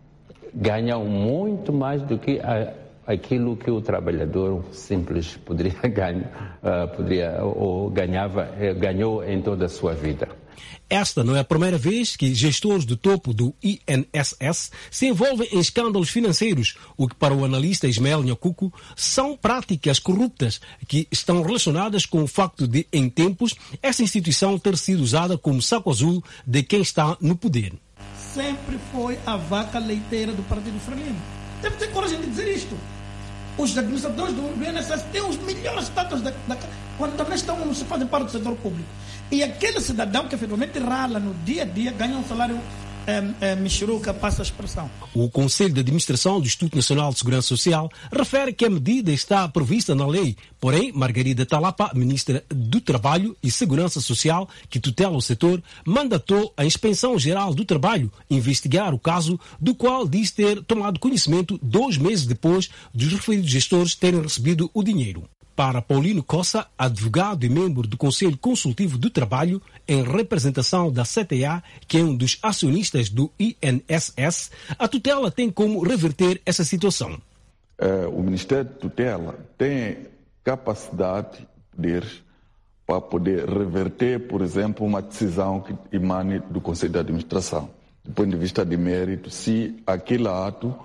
ganham muito mais do que a aquilo que o trabalhador simples poderia ganhar, uh, poderia, ou ganhava, ganhou em toda a sua vida. Esta não é a primeira vez que gestores do topo do I N S S se envolvem em escândalos financeiros, o que para o analista Ismael Nhacuco são práticas corruptas que estão relacionadas com o facto de, em tempos, essa instituição ter sido usada como saco azul de quem está no poder. Sempre foi a vaca leiteira do Partido Frelimo. Deve ter coragem de dizer isto. Os administradores do I N S S têm os melhores status da, da, quando também estão, não se fazem parte do setor público. E aquele cidadão que efetivamente rala no dia a dia ganha um salário é, é, mexeruca, passa a expressão. O Conselho de Administração do Instituto Nacional de Segurança Social refere que a medida está prevista na lei. Porém, Margarida Talapa, ministra do Trabalho e Segurança Social, que tutela o setor, mandatou a Inspeção-Geral do Trabalho investigar o caso, do qual diz ter tomado conhecimento dois meses depois dos referidos gestores terem recebido o dinheiro. Para Paulino Cossa, advogado e membro do Conselho Consultivo do Trabalho, em representação da C T A, que é um dos acionistas do I N S S, a tutela tem como reverter essa situação. Uh, o Ministério de Tutela tem capacidade, poderes, para poder reverter, por exemplo, uma decisão que emane do Conselho de Administração. Do ponto de vista de mérito, se aquele ato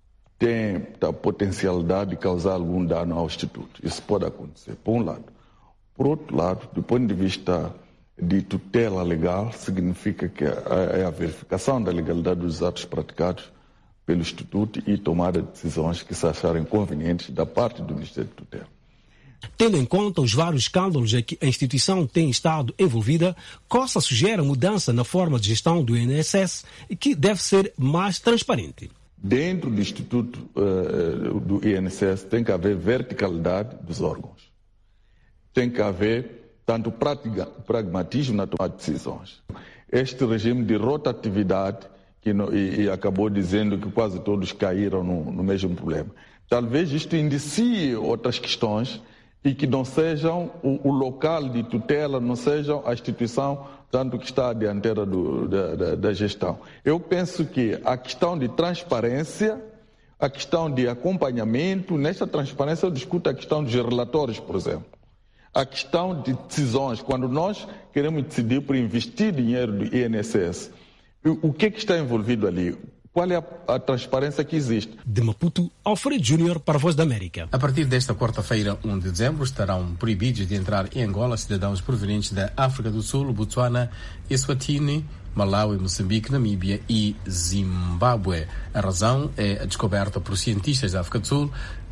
tem a potencialidade de causar algum dano ao Instituto. Isso pode acontecer, por um lado. Por outro lado, do ponto de vista de tutela legal, significa que é a verificação da legalidade dos atos praticados pelo Instituto e tomada de decisões que se acharem convenientes da parte do Ministério de Tutela. Tendo em conta os vários escândalos em que a instituição tem estado envolvida, Cossa sugere a mudança na forma de gestão do I N S S, que deve ser mais transparente. Dentro do Instituto uh, do I N S S tem que haver verticalidade dos órgãos. Tem que haver tanto prática, pragmatismo na tomada de decisões. Este regime de rotatividade, que no, e, e acabou dizendo que quase todos caíram no, no mesmo problema. Talvez isto indicie outras questões e que não sejam o, o local de tutela, não sejam a instituição tanto que está à dianteira do, da, da, da gestão. Eu penso que a questão de transparência, a questão de acompanhamento, nesta transparência eu discuto a questão dos relatórios, por exemplo. A questão de decisões, quando nós queremos decidir por investir dinheiro do I N S S, o, o que é que está envolvido ali? Qual é a, a transparência que existe? De Maputo, Alfredo Júnior para a Voz da América. A partir desta quarta-feira, primeiro de dezembro, estarão proibidos de entrar em Angola cidadãos provenientes da África do Sul, Botsuana, Eswatini, Malawi, Moçambique, Namíbia e Zimbábue. A razão é a descoberta por cientistas da África do Sul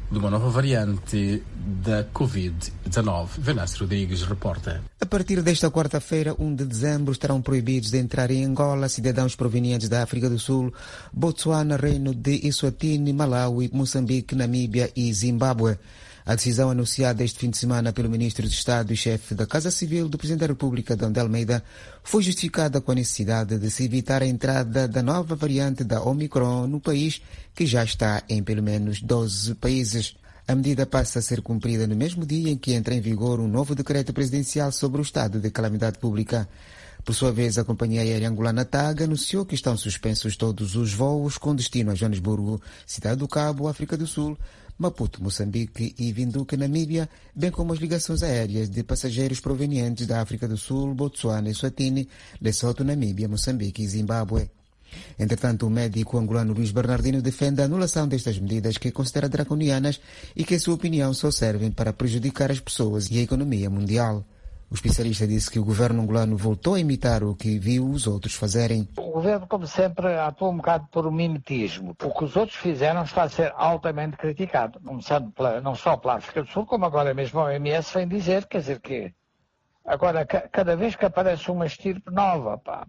de uma nova variante da covid dezenove. Venâncio Rodrigues reporta. A partir desta quarta-feira, primeiro de dezembro, estarão proibidos de entrar em Angola cidadãos provenientes da África do Sul, Botsuana, Reino de Eswatini, Malawi, Moçambique, Namíbia e Zimbábue. A decisão anunciada este fim de semana pelo Ministro de Estado e chefe da Casa Civil do Presidente da República, Adão de Almeida, foi justificada com a necessidade de se evitar a entrada da nova variante da Omicron no país, que já está em pelo menos doze países. A medida passa a ser cumprida no mesmo dia em que entra em vigor um novo decreto presidencial sobre o estado de calamidade pública. Por sua vez, a companhia aérea angolana TAG anunciou que estão suspensos todos os voos com destino a Joanesburgo, Cidade do Cabo, África do Sul, Maputo, Moçambique e Vinduque, Namíbia, bem como as ligações aéreas de passageiros provenientes da África do Sul, Botsuana, Eswatini, Lesoto, Namíbia, Moçambique e Zimbábue. Entretanto, o médico angolano Luís Bernardino defende a anulação destas medidas que considera draconianas e que, em sua opinião, só servem para prejudicar as pessoas e a economia mundial. O especialista disse que o governo angolano voltou a imitar o que viu os outros fazerem. O governo, como sempre, atua um bocado por mimetismo. O que os outros fizeram está a ser altamente criticado, começando pela, não só pela África do Sul, como agora mesmo a O M S vem dizer, quer dizer que agora cada vez que aparece uma estirpe nova, pá,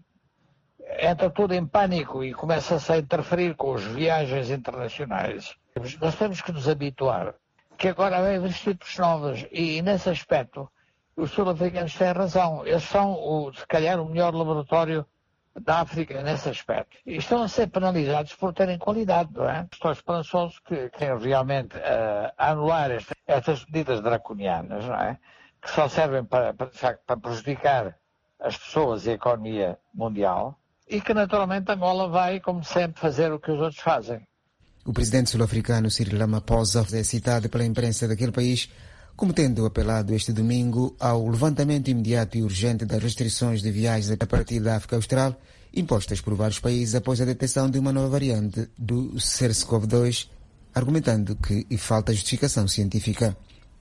entra tudo em pânico e começa-se a interferir com as viagens internacionais. Nós temos que nos habituar que agora vem haver estirpes novas e, nesse aspecto, os sul-africanos têm razão. Eles são, o, se calhar, o melhor laboratório da África nesse aspecto. E estão a ser penalizados por terem qualidade, não é? Estou esperançoso que quem realmente uh, anular estas, estas medidas draconianas, não é? Que só servem para, para, para prejudicar as pessoas e a economia mundial e que, naturalmente, Angola vai, como sempre, fazer o que os outros fazem. O presidente sul-africano Cyril Ramaphosa é citado pela imprensa daquele país como tendo apelado este domingo ao levantamento imediato e urgente das restrições de viagens a partir da África Austral, impostas por vários países após a detecção de uma nova variante do SARS-CoV dois, argumentando que falta justificação científica.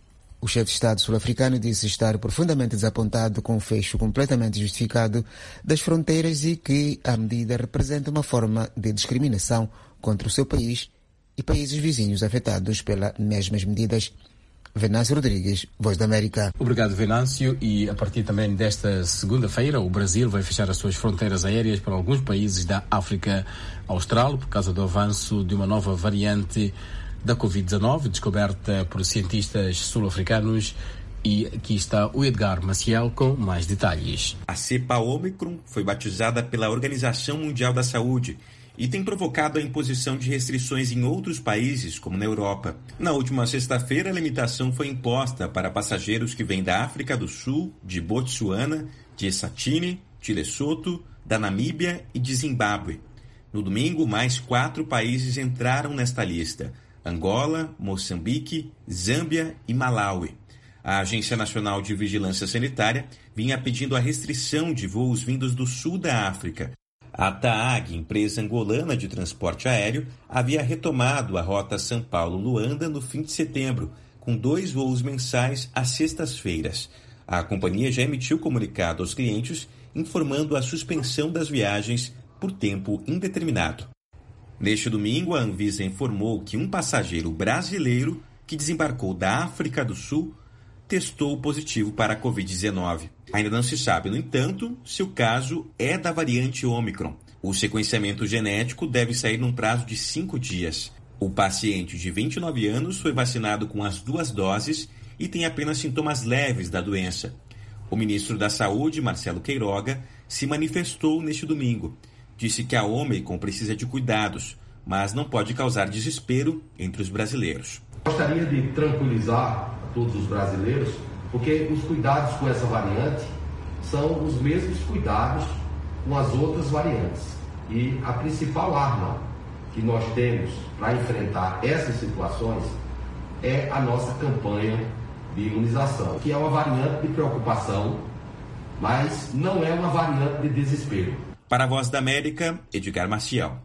O chefe de Estado sul-africano disse estar profundamente desapontado com o fecho completamente justificado das fronteiras e que a medida representa uma forma de discriminação contra o seu país e países vizinhos afetados pelas mesmas medidas. Venâncio Rodrigues, Voz da América. Obrigado, Venâncio. E a partir também desta segunda-feira, o Brasil vai fechar as suas fronteiras aéreas para alguns países da África Austral por causa do avanço de uma nova variante da covid dezenove, descoberta por cientistas sul-africanos. E aqui está o Edgar Maciel com mais detalhes. A cepa Omicron foi batizada pela Organização Mundial da Saúde e tem provocado a imposição de restrições em outros países, como na Europa. Na última sexta-feira, a limitação foi imposta para passageiros que vêm da África do Sul, de Botsuana, de Eswatini, de Lesoto, da Namíbia e de Zimbábue. No domingo, mais quatro países entraram nesta lista: Angola, Moçambique, Zâmbia e Malawi. A Agência Nacional de Vigilância Sanitária vinha pedindo a restrição de voos vindos do sul da África. A TAAG, empresa angolana de transporte aéreo, havia retomado a rota São Paulo-Luanda no fim de setembro, com dois voos mensais às sextas-feiras. A companhia já emitiu comunicado aos clientes informando a suspensão das viagens por tempo indeterminado. Neste domingo, a Anvisa informou que um passageiro brasileiro que desembarcou da África do Sul testou positivo para a covid dezenove. Ainda não se sabe, no entanto, se o caso é da variante Omicron. O sequenciamento genético deve sair num prazo de cinco dias. O paciente de vinte e nove anos foi vacinado com as duas doses e tem apenas sintomas leves da doença. O ministro da Saúde, Marcelo Queiroga, se manifestou neste domingo. Disse que a Omicron precisa de cuidados, mas não pode causar desespero entre os brasileiros. Gostaria de tranquilizar todos os brasileiros, porque os cuidados com essa variante são os mesmos cuidados com as outras variantes. E a principal arma que nós temos para enfrentar essas situações é a nossa campanha de imunização, que é uma variante de preocupação, mas não é uma variante de desespero. Para a Voz da América, Edgar Maciel.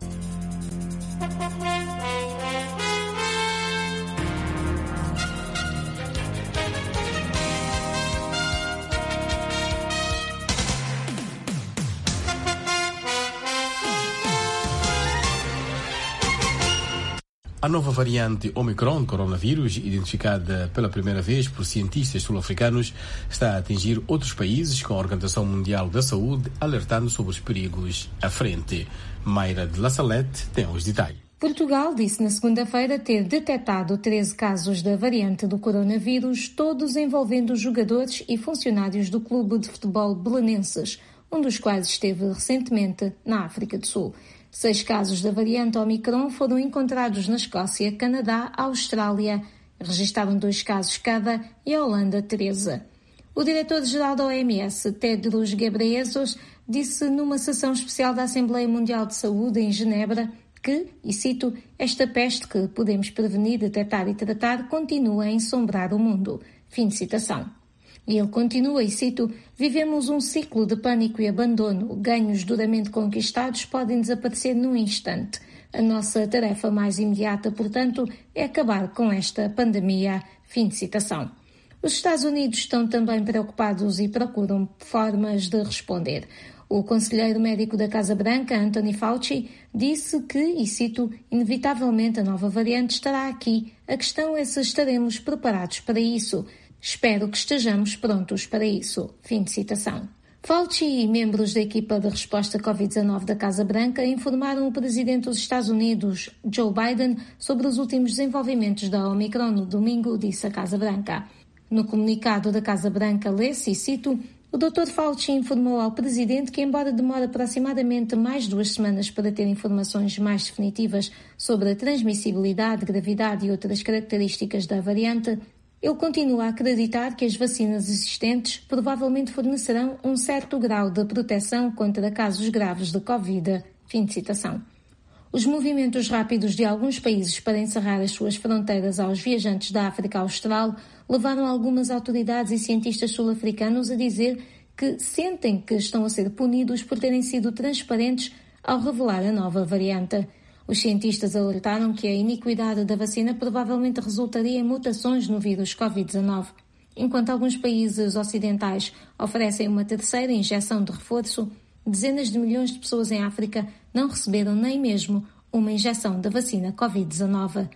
A nova variante Omicron do coronavírus, identificada pela primeira vez por cientistas sul-africanos, está a atingir outros países, com a Organização Mundial da Saúde alertando sobre os perigos à frente. Mayra de La Salette tem os detalhes. Portugal disse na segunda-feira ter detectado treze casos da variante do coronavírus, todos envolvendo jogadores e funcionários do clube de futebol belenenses, um dos quais esteve recentemente na África do Sul. Seis casos da variante Omicron foram encontrados na Escócia, Canadá, Austrália. Registaram dois casos cada e a Holanda treze. O diretor-geral da O M S, Tedros Ghebreyesus, disse numa sessão especial da Assembleia Mundial de Saúde em Genebra que, e cito, esta peste que podemos prevenir, detectar e tratar continua a ensombrar o mundo. Fim de citação. E ele continua, e cito, vivemos um ciclo de pânico e abandono. Ganhos duramente conquistados podem desaparecer num instante. A nossa tarefa mais imediata, portanto, é acabar com esta pandemia. Fim de citação. Os Estados Unidos estão também preocupados e procuram formas de responder. O conselheiro médico da Casa Branca, Anthony Fauci, disse que, e cito, inevitavelmente a nova variante estará aqui. A questão é se estaremos preparados para isso. Espero que estejamos prontos para isso. Fim de citação. Fauci e membros da equipa de resposta covid dezenove da Casa Branca informaram o presidente dos Estados Unidos, Joe Biden, sobre os últimos desenvolvimentos da Omicron no domingo, disse a Casa Branca. No comunicado da Casa Branca lê-se, e cito, o doutor Fauci informou ao presidente que, embora demore aproximadamente mais duas semanas para ter informações mais definitivas sobre a transmissibilidade, gravidade e outras características da variante, ele continua a acreditar que as vacinas existentes provavelmente fornecerão um certo grau de proteção contra casos graves de Covid. Fim de citação. Os movimentos rápidos de alguns países para encerrar as suas fronteiras aos viajantes da África Austral levaram algumas autoridades e cientistas sul-africanos a dizer que sentem que estão a ser punidos por terem sido transparentes ao revelar a nova variante. Os cientistas alertaram que a iniquidade da vacina provavelmente resultaria em mutações no vírus covid dezenove. Enquanto alguns países ocidentais oferecem uma terceira injeção de reforço, dezenas de milhões de pessoas em África não receberam nem mesmo uma injeção da vacina covid dezenove.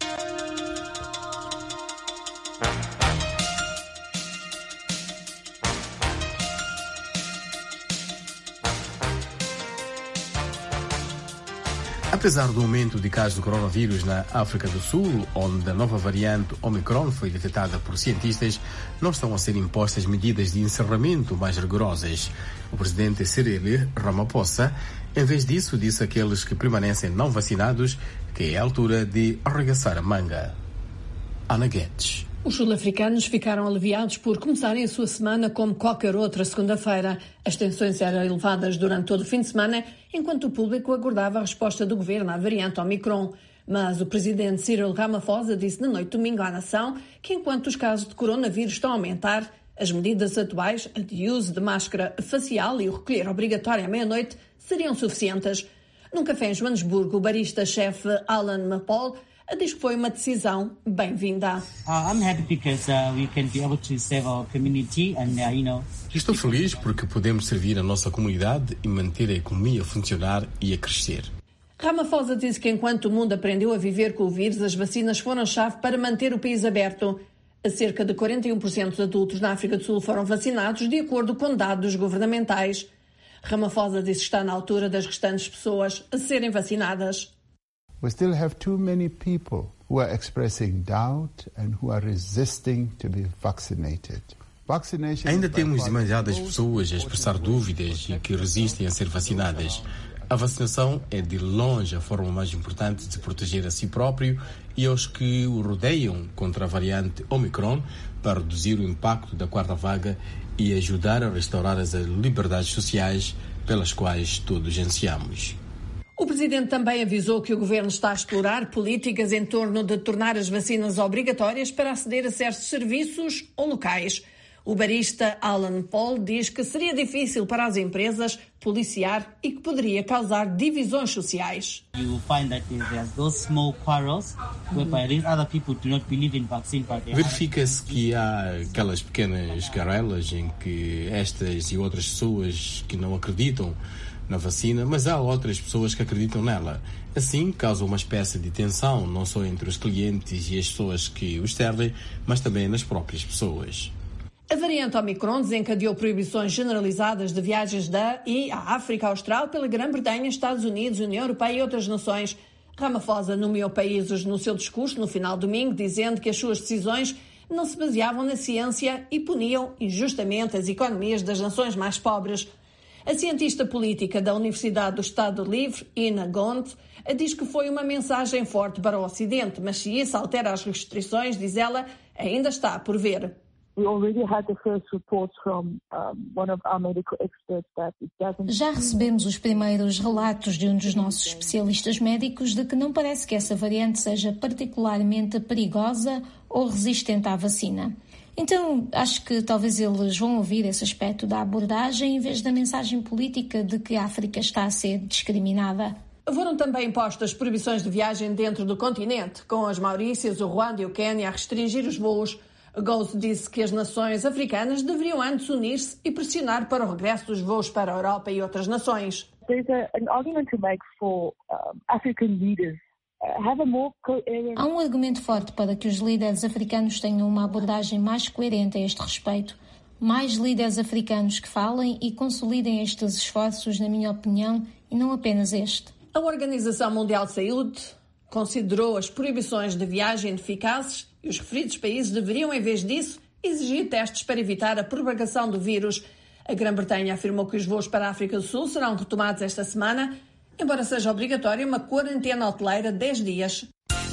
Apesar do aumento de casos de coronavírus na África do Sul, onde a nova variante Omicron foi detectada por cientistas, não estão a ser impostas medidas de encerramento mais rigorosas. O presidente Cyril Ramaphosa, em vez disso, disse àqueles que permanecem não vacinados que é a altura de arregaçar a manga. Ana Guedes. Os sul-africanos ficaram aliviados por começarem a sua semana como qualquer outra segunda-feira. As tensões eram elevadas durante todo o fim de semana, enquanto o público aguardava a resposta do governo à variante Omicron. Mas o presidente Cyril Ramaphosa disse na noite de domingo à nação que enquanto os casos de coronavírus estão a aumentar, as medidas atuais, de uso de máscara facial e o recolher obrigatório à meia-noite, seriam suficientes. Num café em Joanesburgo, o barista-chefe Alan McPaul diz que foi uma decisão bem-vinda. Estou feliz porque podemos servir a nossa comunidade e manter a economia a funcionar e a crescer. Ramaphosa disse que enquanto o mundo aprendeu a viver com o vírus, as vacinas foram chave para manter o país aberto. Cerca de quarenta e um por cento dos adultos na África do Sul foram vacinados, de acordo com dados governamentais. Ramaphosa disse que está na altura das restantes pessoas a serem vacinadas. We still have too many people who are expressing doubt and who are resisting to be vaccinated. Ainda temos demasiadas pessoas a expressar dúvidas e que resistem a ser vacinadas. A vacinação é de longe a forma mais importante de se proteger a si próprio e aos que o rodeiam contra a variante Omicron para reduzir o impacto da quarta vaga e ajudar a restaurar as liberdades sociais pelas quais todos ansiamos. O presidente também avisou que o governo está a explorar políticas em torno de tornar as vacinas obrigatórias para aceder a certos serviços ou locais. O barista Alan Paul diz que seria difícil para as empresas policiar e que poderia causar divisões sociais. Verifica-se que há aquelas pequenas querelas em que estas e outras pessoas que não acreditam na vacina, mas há outras pessoas que acreditam nela. Assim, causa uma espécie de tensão, não só entre os clientes e as pessoas que os servem, mas também nas próprias pessoas. A variante Omicron desencadeou proibições generalizadas de viagens da e à África Austral pela Grã-Bretanha, Estados Unidos, União Europeia e outras nações. Ramaphosa nomeou países no seu discurso no final de domingo, dizendo que as suas decisões não se baseavam na ciência e puniam injustamente as economias das nações mais pobres. A cientista política da Universidade do Estado Livre, Ina Gont, diz que foi uma mensagem forte para o Ocidente, mas se isso altera as restrições, diz ela, ainda está por ver. Já recebemos os primeiros relatos de um dos nossos especialistas médicos de que não parece que essa variante seja particularmente perigosa ou resistente à vacina. Então, acho que talvez eles vão ouvir esse aspecto da abordagem em vez da mensagem política de que a África está a ser discriminada. Foram também impostas proibições de viagem dentro do continente, com as Maurícias, o Ruanda e o Quênia a restringir os voos. Ghost disse que as nações africanas deveriam antes unir-se e pressionar para o regresso dos voos para a Europa e outras nações. There's a, an argument to make for um, African leaders. Há um argumento forte para que os líderes africanos tenham uma abordagem mais coerente a este respeito. Mais líderes africanos que falem e consolidem estes esforços, na minha opinião, e não apenas este. A Organização Mundial de Saúde considerou as proibições de viagem eficazes e os referidos países deveriam, em vez disso, exigir testes para evitar a propagação do vírus. A Grã-Bretanha afirmou que os voos para a África do Sul serão retomados esta semana, embora seja obrigatória uma quarentena hoteleira de dez dias.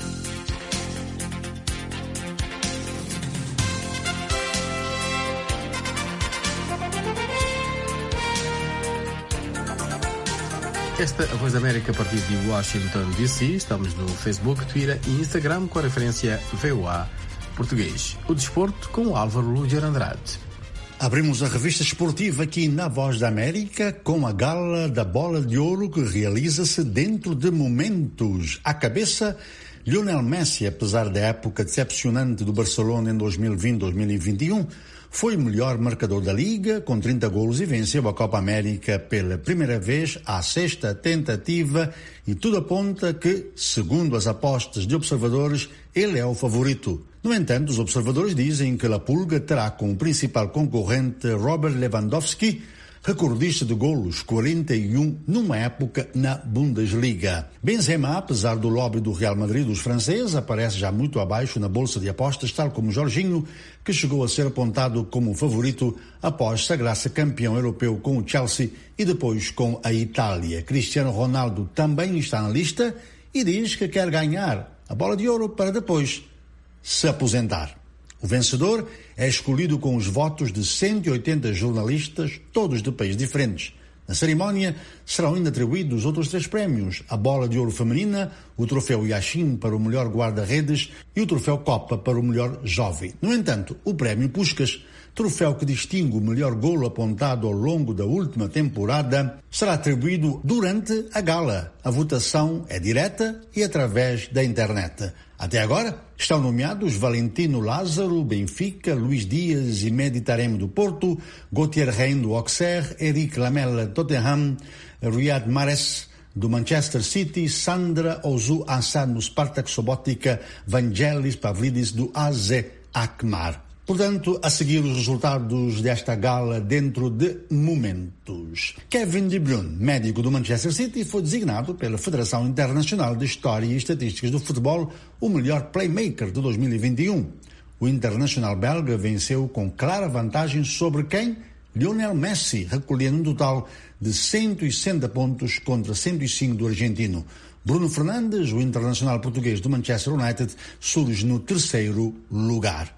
Esta é a Voz da América a partir de Washington, D C. Estamos no Facebook, Twitter e Instagram com a referência V O A Português. O desporto com o Álvaro Luger Andrade. Abrimos a revista esportiva aqui na Voz da América com a gala da Bola de Ouro que realiza-se dentro de momentos. À cabeça, Lionel Messi, apesar da época decepcionante do Barcelona em dois mil e vinte, dois mil e vinte e um, foi o melhor marcador da Liga, com trinta golos e venceu a Copa América pela primeira vez, à sexta tentativa, e tudo aponta que, segundo as apostas de observadores, ele é o favorito. No entanto, os observadores dizem que La Pulga terá como principal concorrente Robert Lewandowski, recordista de golos, quarenta e um numa época na Bundesliga. Benzema, apesar do lobby do Real Madrid dos franceses, aparece já muito abaixo na bolsa de apostas, tal como Jorginho, que chegou a ser apontado como favorito após sagrar-se campeão europeu com o Chelsea e depois com a Itália. Cristiano Ronaldo também está na lista e diz que quer ganhar a Bola de Ouro para depois se aposentar. O vencedor é escolhido com os votos de cento e oitenta jornalistas, todos de países diferentes. Na cerimónia serão ainda atribuídos outros três prémios: a Bola de Ouro Feminina, o Troféu Yashin para o melhor guarda-redes e o Troféu Copa para o melhor jovem. No entanto, o Prémio Puskás, troféu que distingue o melhor golo apontado ao longo da última temporada, será atribuído durante a gala. A votação é direta e através da internet. Até agora estão nomeados Valentino Lázaro, Benfica, Luís Dias e Mehdi Taremi do Porto, Gauthier Rein do Auxerre, Eric Lamela do Tottenham, Riyad Mahrez do Manchester City, Sandra Ozu Ansar do Spartak Subotica, Vangelis Pavlidis do A Z Alkmaar. Portanto, a seguir os resultados desta gala dentro de momentos. Kevin De Bruyne, médico do Manchester City, foi designado pela Federação Internacional de História e Estatísticas do Futebol o melhor playmaker de dois mil e vinte e um. O internacional belga venceu com clara vantagem sobre quem? Lionel Messi, recolhendo um total de cento e sessenta pontos contra cento e cinco do argentino. Bruno Fernandes, o internacional português do Manchester United, surge no terceiro lugar.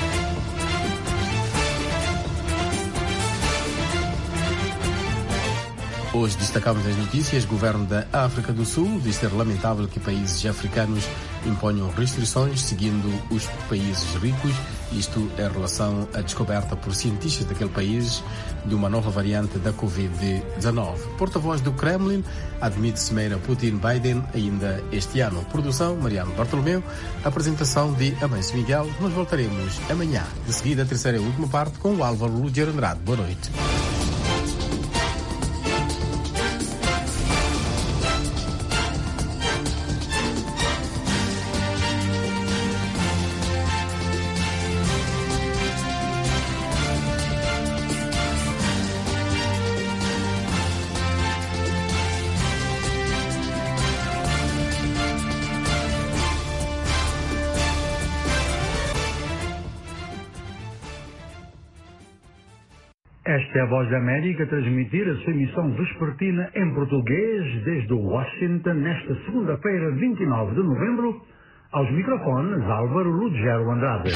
Hoje destacamos as notícias. O governo da África do Sul diz ser lamentável que países africanos imponham restrições seguindo os países ricos. Isto em relação à descoberta por cientistas daquele país de uma nova variante da covid dezenove. Porta-voz do Kremlin admite cimeira Putin-Biden ainda este ano. Produção, Mariano Bartolomeu. Apresentação de Amancio Miguel. Nós voltaremos amanhã. De seguida, a terceira e última parte com o Álvaro Luger Andrade. Boa noite. Esta é a Voz da América a transmitir a sua emissão vespertina em português desde Washington nesta segunda-feira, vinte e nove de novembro, aos microfones Álvaro Lugero Andrade.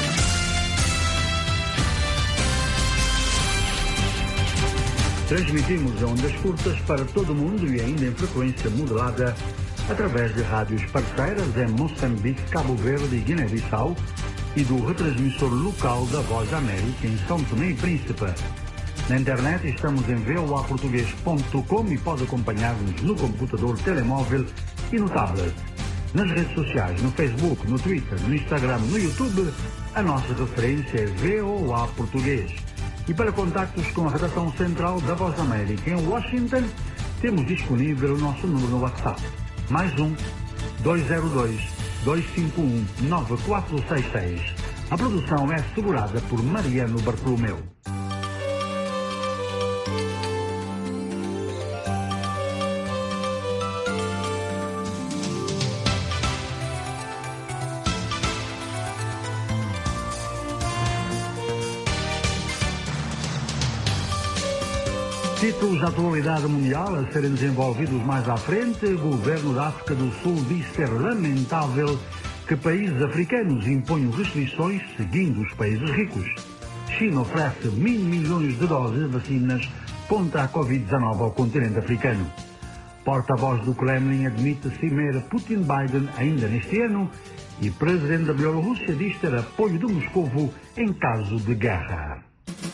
Transmitimos a ondas curtas para todo o mundo e ainda em frequência modulada através de rádios parceiras em Moçambique, Cabo Verde e Guiné-Bissau e do retransmissor local da Voz da América em São Tomé e Príncipe. Na internet estamos em v o a português ponto com e pode acompanhar-nos no computador, telemóvel e no tablet. Nas redes sociais, no Facebook, no Twitter, no Instagram, no YouTube, a nossa referência é V O A Português. E para contactos com a redação central da Voz da América em Washington, temos disponível o nosso número no WhatsApp. Mais um, dois zero dois, dois cinco um, nove quatro seis seis. A produção é assegurada por Mariano Bartolomeu. Títulos da atualidade mundial a serem desenvolvidos mais à frente. O governo da África do Sul diz ser lamentável que países africanos imponham restrições seguindo os países ricos. China oferece mil milhões de doses de vacinas contra a covid dezenove ao continente africano. Porta-voz do Kremlin admite cimeira Putin-Biden ainda neste ano e presidente da Bielorrússia diz ter apoio de Moscovo em caso de guerra.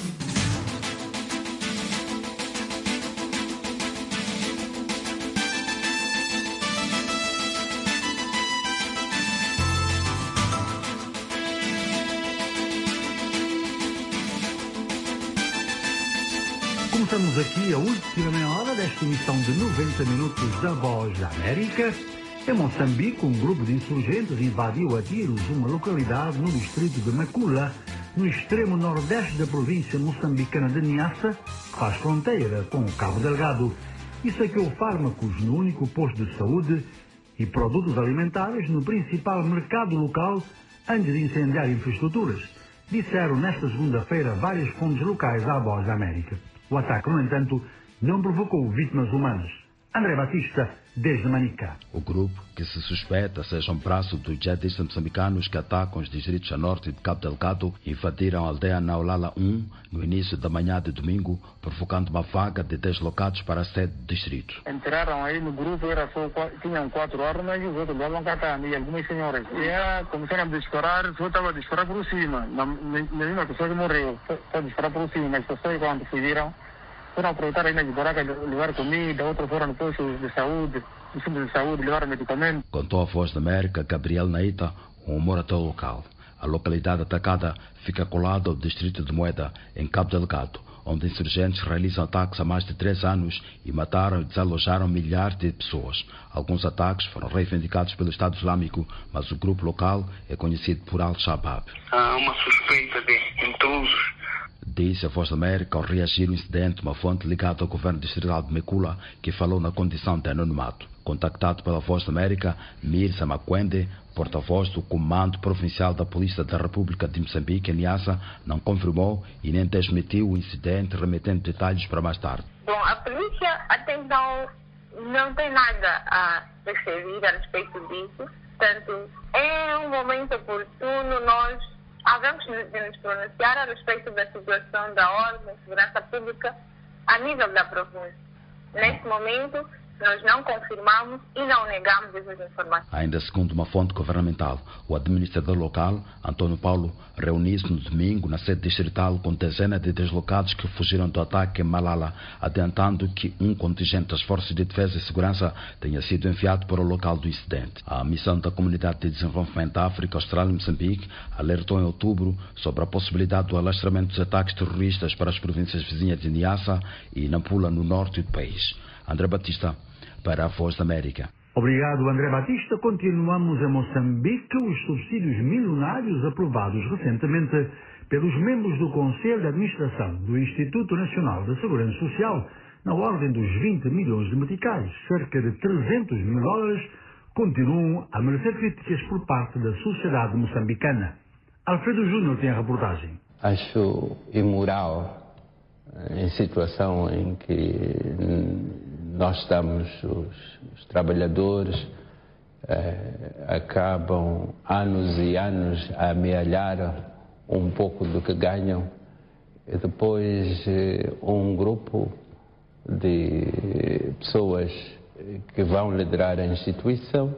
Começamos aqui a última meia hora desta emissão de noventa minutos da Voz da América. Em Moçambique, um grupo de insurgentes invadiu a tiros uma localidade no distrito de Macula, no extremo nordeste da província moçambicana de Niassa, que faz fronteira com o Cabo Delgado, e saqueou fármacos no único posto de saúde e produtos alimentares no principal mercado local antes de incendiar infraestruturas, disseram nesta segunda-feira várias fontes locais à Voz da América. O ataque, no entanto, não provocou vítimas humanas. André Batista, desde Manica. O grupo, que se suspeita seja um braço dos jihadistas moçambicanos que atacam os distritos a norte de Cabo Delgado, invadiram a aldeia Naulala um no início da manhã de domingo, provocando uma vaga de deslocados para a sede do distrito. Entraram aí no grupo, era só, tinham quatro armas e os outros levam catando, e algumas senhoras. E a, começaram a disparar, só estava a disparar por cima. Nenhuma pessoa que morreu, só a disparar por cima. As pessoas, quando fugiram, foram aproveitar aí nas barracas, levar comida, outros foram no posto de saúde, no centro de saúde, levar medicamentos. Contou a Voz da América Gabriel Naita, um morador local. A localidade atacada fica colada ao distrito de Moeda, em Cabo Delgado, onde insurgentes realizam ataques há mais de três anos e mataram e desalojaram milhares de pessoas. Alguns ataques foram reivindicados pelo Estado Islâmico, mas o grupo local é conhecido por Al-Shabaab. Há uma suspeita de intrusos. Disse a Voz da América ao reagir ao incidente uma fonte ligada ao governo distrital de Mekula, que falou na condição de anonimato. Contactado pela Voz da América, Mirza Makwende, porta-voz do Comando Provincial da Polícia da República de Moçambique, em Niassa, não confirmou e nem desmentiu o incidente, remetendo detalhes para mais tarde. Bom, a polícia até então não tem nada a referir a respeito disso. Portanto, é um momento oportuno nós havemos de nos pronunciar a respeito da situação da ordem e segurança pública a nível da província. Neste momento, nós não confirmamos e não negamos essas informações. Ainda segundo uma fonte governamental, o administrador local, Antônio Paulo, reuniu-se no domingo na sede distrital com dezenas de deslocados que fugiram do ataque em Malala, adiantando que um contingente das Forças de Defesa e Segurança tenha sido enviado para o local do incidente. A missão da Comunidade de Desenvolvimento da África Austral e Moçambique alertou em outubro sobre a possibilidade do alastramento dos ataques terroristas para as províncias vizinhas de Niassa e Nampula, no norte do país. André Batista, para a Voz da América. Obrigado, André Batista. Continuamos em Moçambique. Os subsídios milionários aprovados recentemente pelos membros do Conselho de Administração do Instituto Nacional da Segurança Social, na ordem dos vinte milhões de meticais, cerca de trezentos mil dólares, continuam a merecer críticas por parte da sociedade moçambicana. Alfredo Júnior tem a reportagem. Acho imoral em situação em que nós estamos, os, os trabalhadores eh, acabam anos e anos a amealhar um pouco do que ganham, e depois eh, um grupo de pessoas que vão liderar a instituição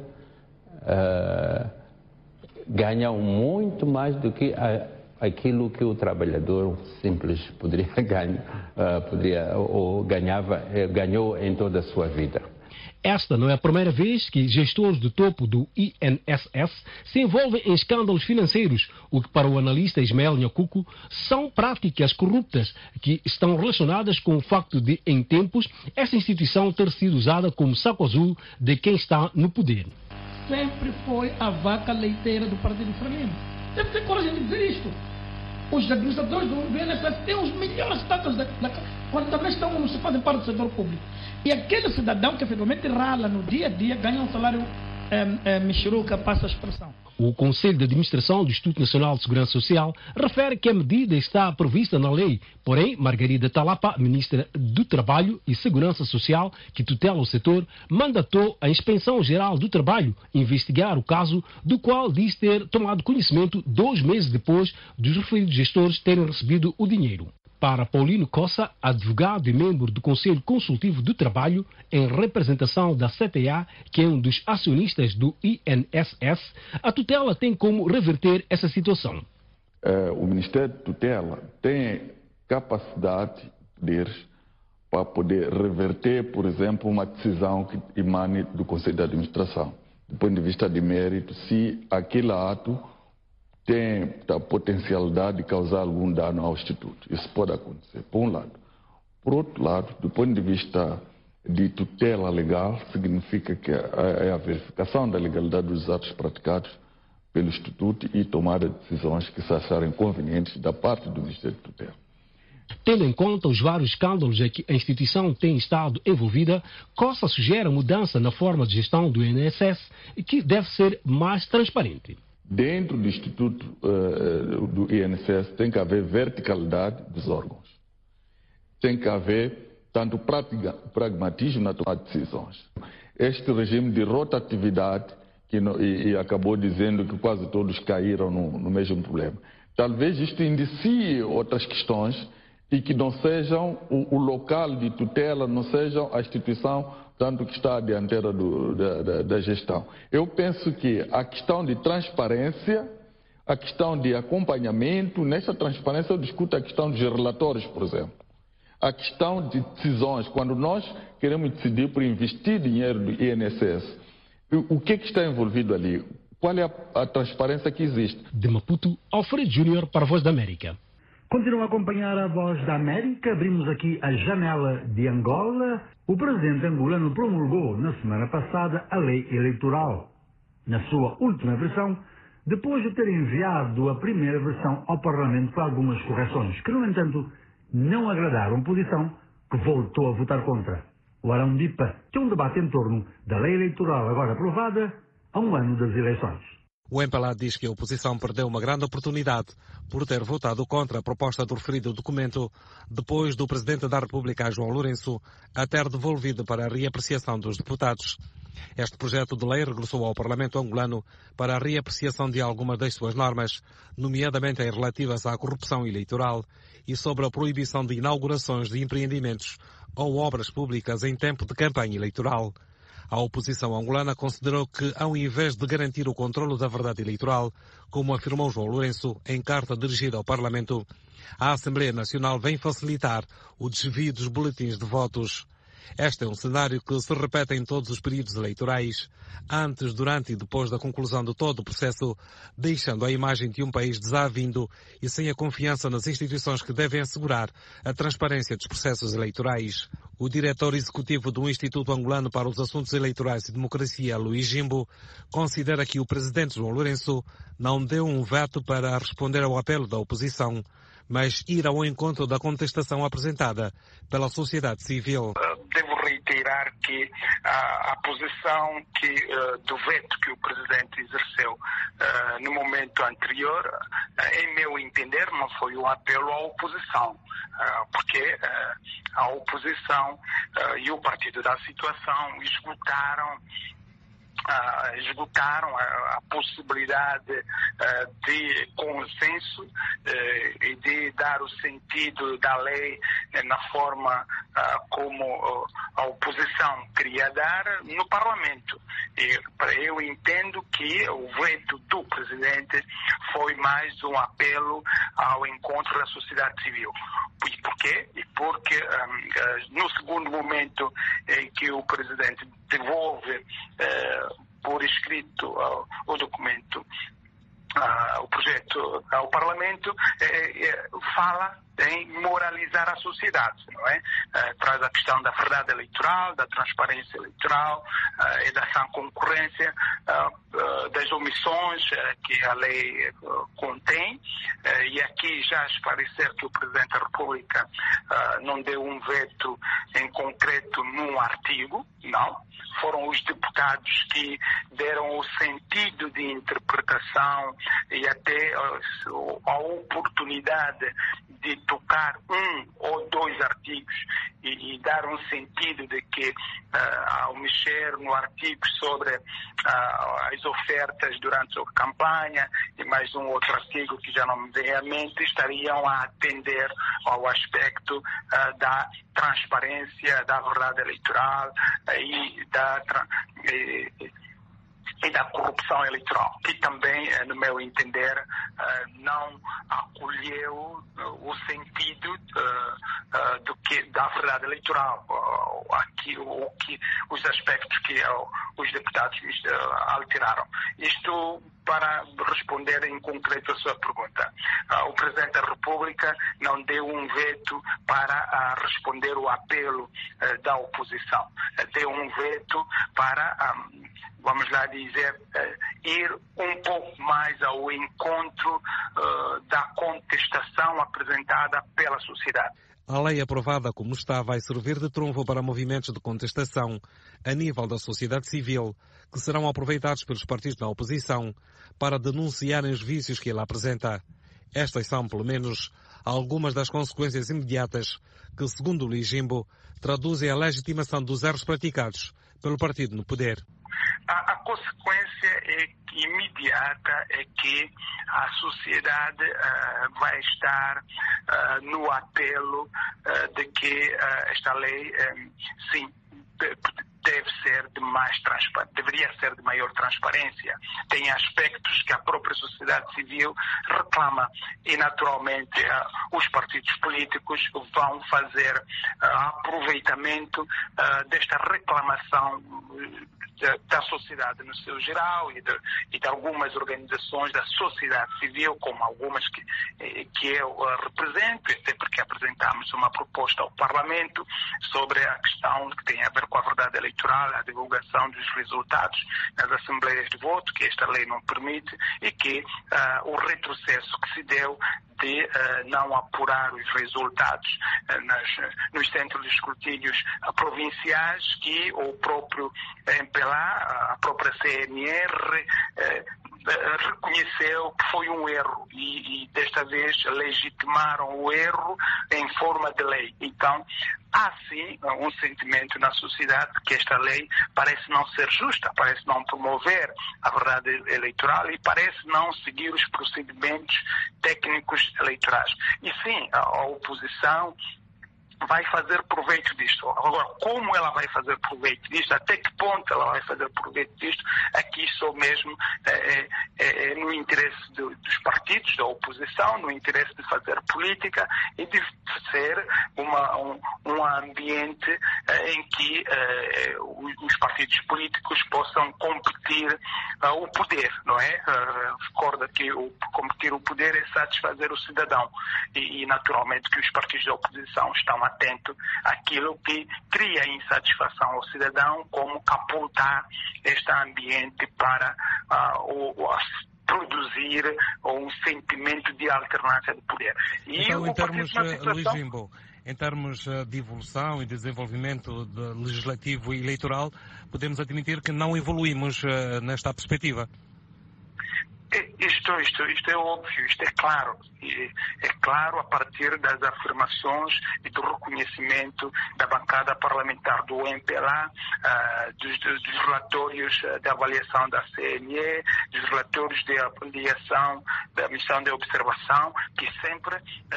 uh, ganham muito mais do que a, aquilo que o trabalhador simples poderia ganhar, uh, poderia, ou ganhava, ganhou em toda a sua vida. Esta não é a primeira vez que gestores do topo do I N S S se envolvem em escândalos financeiros, o que para o analista Ismael Nhacuco são práticas corruptas que estão relacionadas com o facto de, em tempos, esta instituição ter sido usada como saco azul de quem está no poder. Sempre foi a vaca leiteira do Partido Frelimo. Deve ter coragem de dizer isto. Os administradores do I N S S têm os melhores status da, da, quando também estão, não se fazem parte do setor público. E aquele cidadão que efetivamente rala no dia a dia ganha um salário é, é, mexeruca, passa a expressão. O Conselho de Administração do Instituto Nacional de Segurança Social refere que a medida está prevista na lei. Porém, Margarida Talapa, ministra do Trabalho e Segurança Social, que tutela o setor, mandatou a Inspeção Geral do Trabalho investigar o caso, do qual diz ter tomado conhecimento dois meses depois dos referidos gestores terem recebido o dinheiro. Para Paulino Cossa, advogado e membro do Conselho Consultivo do Trabalho, em representação da C T A, que é um dos acionistas do I N S S, a tutela tem como reverter essa situação. Uh, o Ministério de Tutela tem capacidade, poderes, para poder reverter, por exemplo, uma decisão que emane do Conselho de Administração. Do ponto de vista de mérito, se aquele ato tem a potencialidade de causar algum dano ao Instituto. Isso pode acontecer, por um lado. Por outro lado, do ponto de vista de tutela legal, significa que é a verificação da legalidade dos atos praticados pelo Instituto e tomada de decisões que se acharem convenientes da parte do Ministério de Tutela. Tendo em conta os vários escândalos em que a instituição tem estado envolvida, Costa sugere mudança na forma de gestão do I N S S que deve ser mais transparente. Dentro do Instituto uh, do I N S S tem que haver verticalidade dos órgãos. Tem que haver tanto prática, pragmatismo na tomada de decisões. Este regime de rotatividade, que no, e, e acabou dizendo que quase todos caíram no, no mesmo problema. Talvez isto indicie outras questões e que não sejam o, o local de tutela, não sejam a instituição tanto que está à dianteira do, da, da, da gestão. Eu penso que a questão de transparência, a questão de acompanhamento, nessa transparência eu discuto a questão dos relatórios, por exemplo. A questão de decisões, quando nós queremos decidir por investir dinheiro do I N S S, o que, que está envolvido ali? Qual é a, a transparência que existe? De Maputo, Alfredo Júnior para a Voz da América. Continuam a acompanhar a Voz da América. Abrimos aqui a janela de Angola. O presidente angolano promulgou na semana passada a lei eleitoral. Na sua última versão, depois de ter enviado a primeira versão ao Parlamento com algumas correções, que, no entanto, não agradaram a oposição, que voltou a votar contra. O Arão Dipa tem um debate em torno da lei eleitoral agora aprovada a um ano das eleições. O M P L A diz que a oposição perdeu uma grande oportunidade por ter votado contra a proposta do referido documento depois do Presidente da República, João Lourenço, a ter devolvido para a reapreciação dos deputados. Este projeto de lei regressou ao Parlamento angolano para a reapreciação de algumas das suas normas, nomeadamente as relativas à corrupção eleitoral e sobre a proibição de inaugurações de empreendimentos ou obras públicas em tempo de campanha eleitoral. A oposição angolana considerou que, ao invés de garantir o controlo da verdade eleitoral, como afirmou João Lourenço em carta dirigida ao Parlamento, a Assembleia Nacional vem facilitar o desvio dos boletins de votos. Este é um cenário que se repete em todos os períodos eleitorais, antes, durante e depois da conclusão de todo o processo, deixando a imagem de um país desavindo e sem a confiança nas instituições que devem assegurar a transparência dos processos eleitorais. O diretor executivo do Instituto Angolano para os Assuntos Eleitorais e Democracia, Luís Jimbo, considera que o presidente João Lourenço não deu um veto para responder ao apelo da oposição, mas ir ao encontro da contestação apresentada pela sociedade civil. Devo reiterar reiterar que a, a posição que, uh, do veto que o Presidente exerceu uh, no momento anterior, uh, em meu entender, não foi um apelo à oposição, uh, porque uh, a oposição uh, e o Partido da Situação esgotaram Uh, esgotaram a, a possibilidade uh, de consenso uh, e de dar o sentido da lei uh, na forma uh, como uh, a oposição queria dar no Parlamento. E eu entendo que o veto do Presidente foi mais um apelo ao encontro da sociedade civil. E por quê? E porque um, no segundo momento em que o Presidente devolve uh, por escrito uh, o documento, uh, o projeto ao Parlamento, eh, eh, fala em moralizar a sociedade, não é? Uh, traz a questão da verdade eleitoral, da transparência eleitoral uh, e da sã concorrência, uh, uh, das omissões uh, que a lei uh, contém, uh, e aqui já esclarecer que o Presidente da República uh, não deu um veto em concreto num artigo, não. Foram os deputados que deram o sentido de interpretação e até uh, a oportunidade de tocar um ou dois artigos e, e dar um sentido de que, uh, ao mexer no artigo sobre uh, as ofertas durante a campanha e mais um outro artigo que já não me vem à mente, estariam a atender ao aspecto uh, da transparência, da verdade eleitoral uh, e da e, e da corrupção eleitoral, que também, no meu entender, não acolheu o sentido do que, da verdade eleitoral, aqui, o que, os aspectos que os deputados alteraram. Isto para responder em concreto a sua pergunta. O Presidente da República não deu um veto para responder o apelo da oposição. Deu um veto para, vamos lá dizer, ir um pouco mais ao encontro da contestação apresentada pela sociedade. A lei aprovada como está vai servir de trunfo para movimentos de contestação a nível da sociedade civil, que serão aproveitados pelos partidos da oposição para denunciarem os vícios que ela apresenta. Estas são, pelo menos, algumas das consequências imediatas que, segundo Luís Jimbo, traduzem a legitimação dos erros praticados pelo partido no poder. A, a consequência é que, imediata é que a sociedade uh, vai estar uh, no apelo uh, de que uh, esta lei, um, sim, deve ser de mais transparência, deveria ser de maior transparência. Tem aspectos que a própria sociedade civil reclama e, naturalmente, uh, os partidos políticos vão fazer uh, aproveitamento uh, desta reclamação uh, da sociedade no seu geral e de, e de algumas organizações da sociedade civil, como algumas que, que eu uh, represento, até porque apresentamos uma proposta ao Parlamento sobre a questão que tem a ver com a verdade eleitoral, a divulgação dos resultados nas assembleias de voto, que esta lei não permite, e que uh, o retrocesso que se deu de uh, não apurar os resultados uh, nas, nos centros de escrutínios uh, provinciais, que o próprio M P L A, a própria C N R, uh, reconheceu que foi um erro e, e desta vez legitimaram o erro em forma de lei. Então, há sim um sentimento na sociedade que esta lei parece não ser justa, parece não promover a verdade eleitoral e parece não seguir os procedimentos técnicos eleitorais. E sim, a oposição vai fazer proveito disto. Agora, como ela vai fazer proveito disto, até que ponto ela vai fazer proveito disto, aqui só mesmo é, é, é no interesse do, dos partidos, da oposição, no interesse de fazer política e de ser uma, um, um ambiente é, em que é, os partidos políticos possam competir é, o poder, não é? É, recorda que o, competir o poder é satisfazer o cidadão e, e naturalmente que os partidos da oposição estão atento àquilo que cria insatisfação ao cidadão, como apontar este ambiente para uh, o, o, produzir vir um sentimento de alternância de poder. E então, em termos, situação... Luís Jimbo, em termos de evolução e desenvolvimento de legislativo e eleitoral, podemos admitir que não evoluímos uh, nesta perspectiva. Isto, isto, isto é óbvio, isto é claro. É claro a partir das afirmações e do reconhecimento da bancada parlamentar do M P L A, uh, dos, dos relatórios de avaliação da C N E, dos relatórios de avaliação da missão de observação, que sempre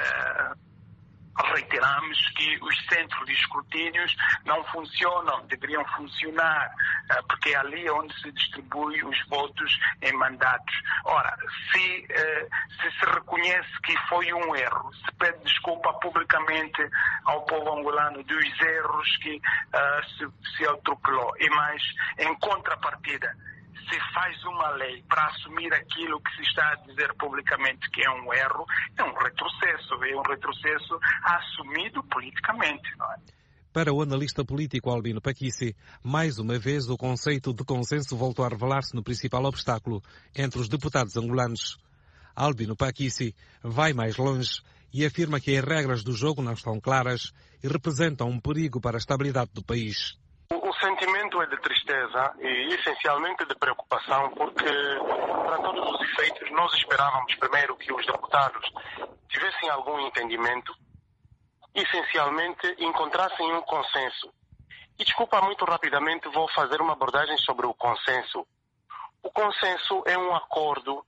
uh, reiteramos que os centros de escrutínios não funcionam, deveriam funcionar, porque é ali onde se distribui os votos em mandatos. Ora, se, se se reconhece que foi um erro, se pede desculpa publicamente ao povo angolano dos erros que uh, se, se atropelou, e mais, em contrapartida, se faz uma lei para assumir aquilo que se está a dizer publicamente que é um erro, é um retrocesso, é um retrocesso assumido politicamente, não é? Para o analista político Albino Paquissi, mais uma vez o conceito de consenso voltou a revelar-se no principal obstáculo entre os deputados angolanos. Albino Paquissi vai mais longe e afirma que as regras do jogo não estão claras e representam um perigo para a estabilidade do país. O sentimento é de tristeza e essencialmente de preocupação, porque para todos os efeitos nós esperávamos primeiro que os deputados tivessem algum entendimento, essencialmente encontrassem um consenso. E desculpa, muito rapidamente vou fazer uma abordagem sobre o consenso. O consenso é um acordo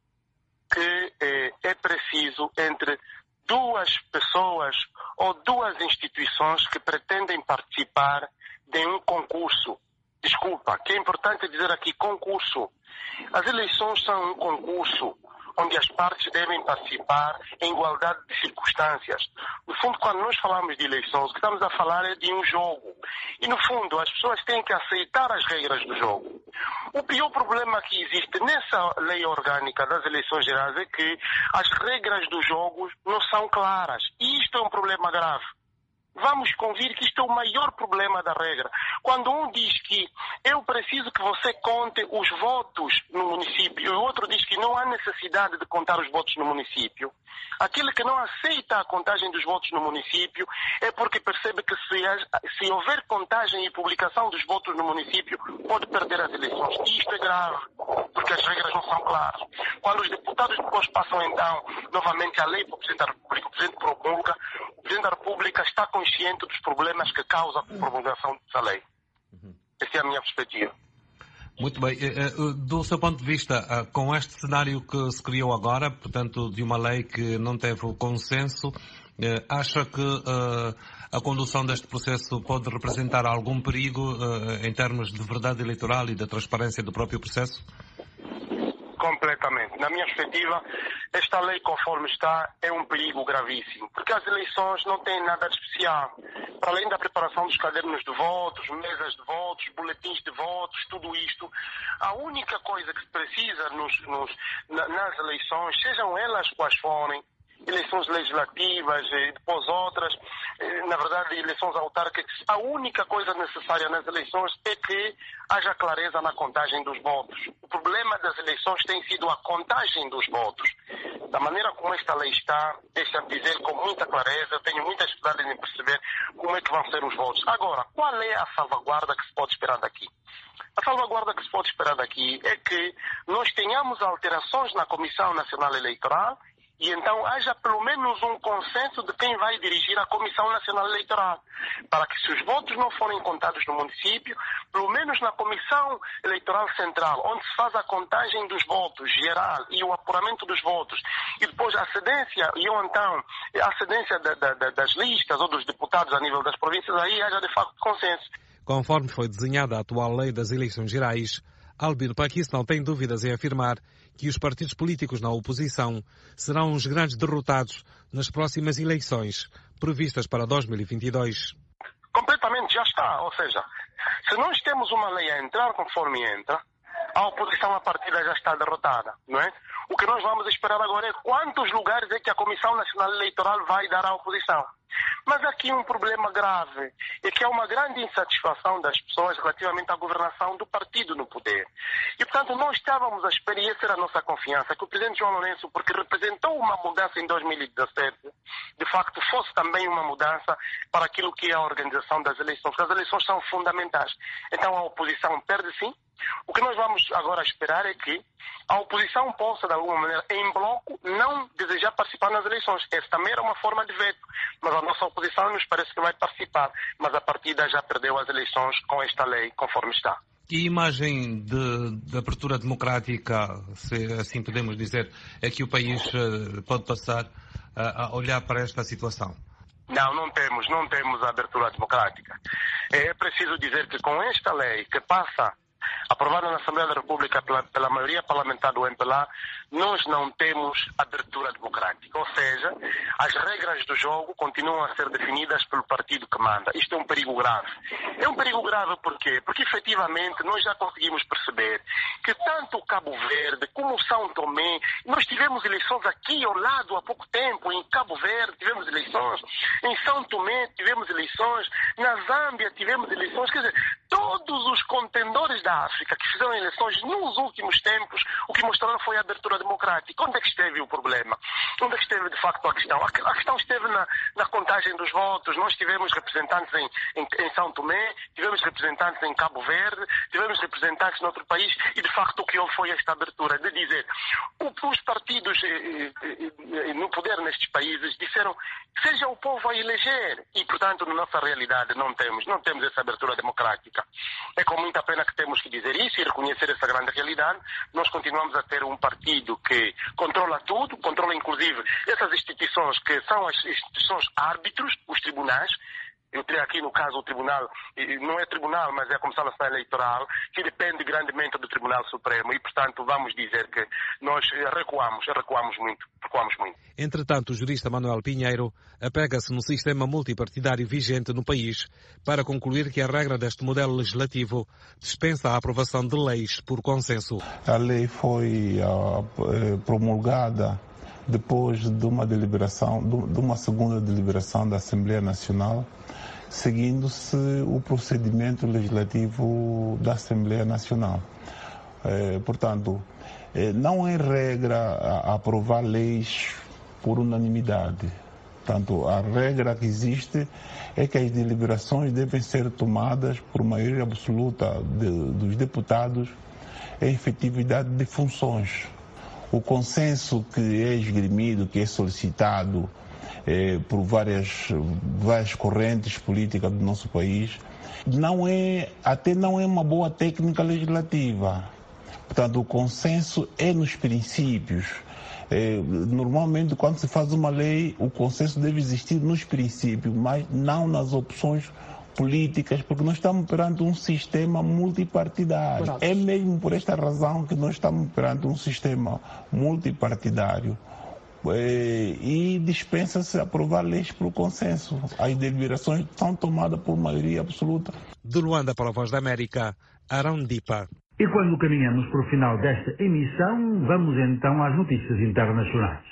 que é, é preciso entre duas pessoas ou duas instituições que pretendem participar de um concurso. Desculpa, que é importante dizer aqui concurso. As eleições são um concurso onde as partes devem participar em igualdade de circunstâncias. No fundo, quando nós falamos de eleições, o que estamos a falar é de um jogo. E, no fundo, as pessoas têm que aceitar as regras do jogo. O pior problema que existe nessa lei orgânica das eleições gerais é que as regras do jogo não são claras. E isto é um problema grave. Vamos convir que isto é o maior problema da regra. Quando um diz que eu preciso que você conte os votos no município e o outro diz que não há necessidade de contar os votos no município, aquele que não aceita a contagem dos votos no município é porque percebe que se, se houver contagem e publicação dos votos no município, pode perder as eleições. E isto é grave, porque as regras não são claras. Quando os deputados depois passam, então, novamente a lei para o Presidente da República, o Presidente promulga, o Presidente da República está consciente dos problemas que causa a promulgação dessa lei. Essa é a minha perspectiva. Muito bem. Do seu ponto de vista, com este cenário que se criou agora, portanto, de uma lei que não teve o consenso, acha que a condução deste processo pode representar algum perigo em termos de verdade eleitoral e da transparência do próprio processo? Completamente. Na minha perspectiva, esta lei, conforme está, é um perigo gravíssimo, porque as eleições não têm nada de especial. Para além da preparação dos cadernos de votos, mesas de votos, boletins de votos, tudo isto, a única coisa que se precisa nos, nos, nas eleições, sejam elas quais forem, eleições legislativas e depois outras, na verdade eleições autárquicas, a única coisa necessária nas eleições é que haja clareza na contagem dos votos. O problema das eleições tem sido a contagem dos votos. Da maneira como esta lei está, deixa-me dizer com muita clareza, eu tenho muita dificuldade em perceber como é que vão ser os votos. Agora, qual é a salvaguarda que se pode esperar daqui? A salvaguarda que se pode esperar daqui é que nós tenhamos alterações na Comissão Nacional Eleitoral e então haja pelo menos um consenso de quem vai dirigir a Comissão Nacional Eleitoral, para que se os votos não forem contados no município, pelo menos na Comissão Eleitoral Central, onde se faz a contagem dos votos geral e o apuramento dos votos, e depois a cedência, e ou então a cedência da, da, das listas ou dos deputados a nível das províncias, aí haja de facto consenso. Conforme foi desenhada a atual lei das eleições gerais, Albino Paquissi não tem dúvidas em afirmar que os partidos políticos na oposição serão os grandes derrotados nas próximas eleições, previstas para dois mil e vinte e dois. Completamente, já está. Ou seja, se nós temos uma lei a entrar conforme entra, a oposição à partida já está derrotada, não é? O que nós vamos esperar agora é quantos lugares é que a Comissão Nacional Eleitoral vai dar à oposição. Mas aqui um problema grave é que há uma grande insatisfação das pessoas relativamente à governação do partido no poder. E, portanto, nós estávamos a esperar, e essa era a nossa confiança, que o presidente João Lourenço, porque representou uma mudança em dois mil e dezassete, de facto fosse também uma mudança para aquilo que é a organização das eleições, porque as eleições são fundamentais. Então a oposição perde sim. O que nós vamos agora esperar é que a oposição possa, de alguma maneira, em bloco, não desejar participar nas eleições. Essa também era uma forma de veto, mas a nossa oposição nos parece que vai participar, mas a partida já perdeu as eleições com esta lei, conforme está. Que imagem de, de abertura democrática, se assim podemos dizer, é que o país pode passar a, a olhar para esta situação? Não, não temos, não temos a abertura democrática. É preciso dizer que com esta lei que passa, aprovada na Assembleia da República pela, pela maioria parlamentar do M P L A, nós não temos abertura democrática. Ou seja, as regras do jogo continuam a ser definidas pelo partido que manda. Isto é um perigo grave. É um perigo grave por quê? Porque efetivamente nós já conseguimos perceber que tanto Cabo Verde como São Tomé, nós tivemos eleições aqui ao lado há pouco tempo, em Cabo Verde tivemos eleições, em São Tomé tivemos eleições, na Zâmbia tivemos eleições, quer dizer, todos os contendores da África que fizeram eleições nos últimos tempos, o que mostraram foi a abertura democrática. Onde é que esteve o problema? Onde é que esteve de facto a questão? A questão esteve na, na contagem dos votos. Nós tivemos representantes em, em, em São Tomé, tivemos representantes em Cabo Verde, tivemos representantes em outro país e de facto o que houve foi esta abertura de dizer o, os partidos eh, eh, no poder nestes países disseram seja o povo a eleger e portanto na nossa realidade não temos, não temos essa abertura democrática. É com muita pena que temos que dizer isso e reconhecer essa grande realidade. Nós continuamos a ter um partido que controla tudo, controla inclusive essas instituições que são as instituições árbitros, os tribunais. Eu teria aqui no caso o tribunal, não é tribunal, mas é a Comissão Nacional Eleitoral, que depende grandemente do Tribunal Supremo e, portanto, vamos dizer que nós recuamos, recuamos muito, recuamos muito. Entretanto, o jurista Manuel Pinheiro apega-se no sistema multipartidário vigente no país para concluir que a regra deste modelo legislativo dispensa a aprovação de leis por consenso. A lei foi uh, promulgada depois de uma deliberação, de uma segunda deliberação da Assembleia Nacional, seguindo-se o procedimento legislativo da Assembleia Nacional. É, portanto, é, não é regra a, a aprovar leis por unanimidade. Portanto, a regra que existe é que as deliberações devem ser tomadas por maioria absoluta de, dos deputados em efetividade de funções. O consenso que é esgrimido, que é solicitado eh, por várias, várias correntes políticas do nosso país, não é, até não é uma boa técnica legislativa. Portanto, o consenso é nos princípios. Eh, normalmente, quando se faz uma lei, o consenso deve existir nos princípios, mas não nas opções políticas, porque nós estamos perante um sistema multipartidário. Verdade. É mesmo por esta razão que nós estamos perante um sistema multipartidário é, e dispensa-se aprovar leis por consenso. As deliberações são tomadas por maioria absoluta. De Luanda para a Voz da América, Arão Dipa. E quando caminhamos para o final desta emissão, vamos então às notícias internacionais.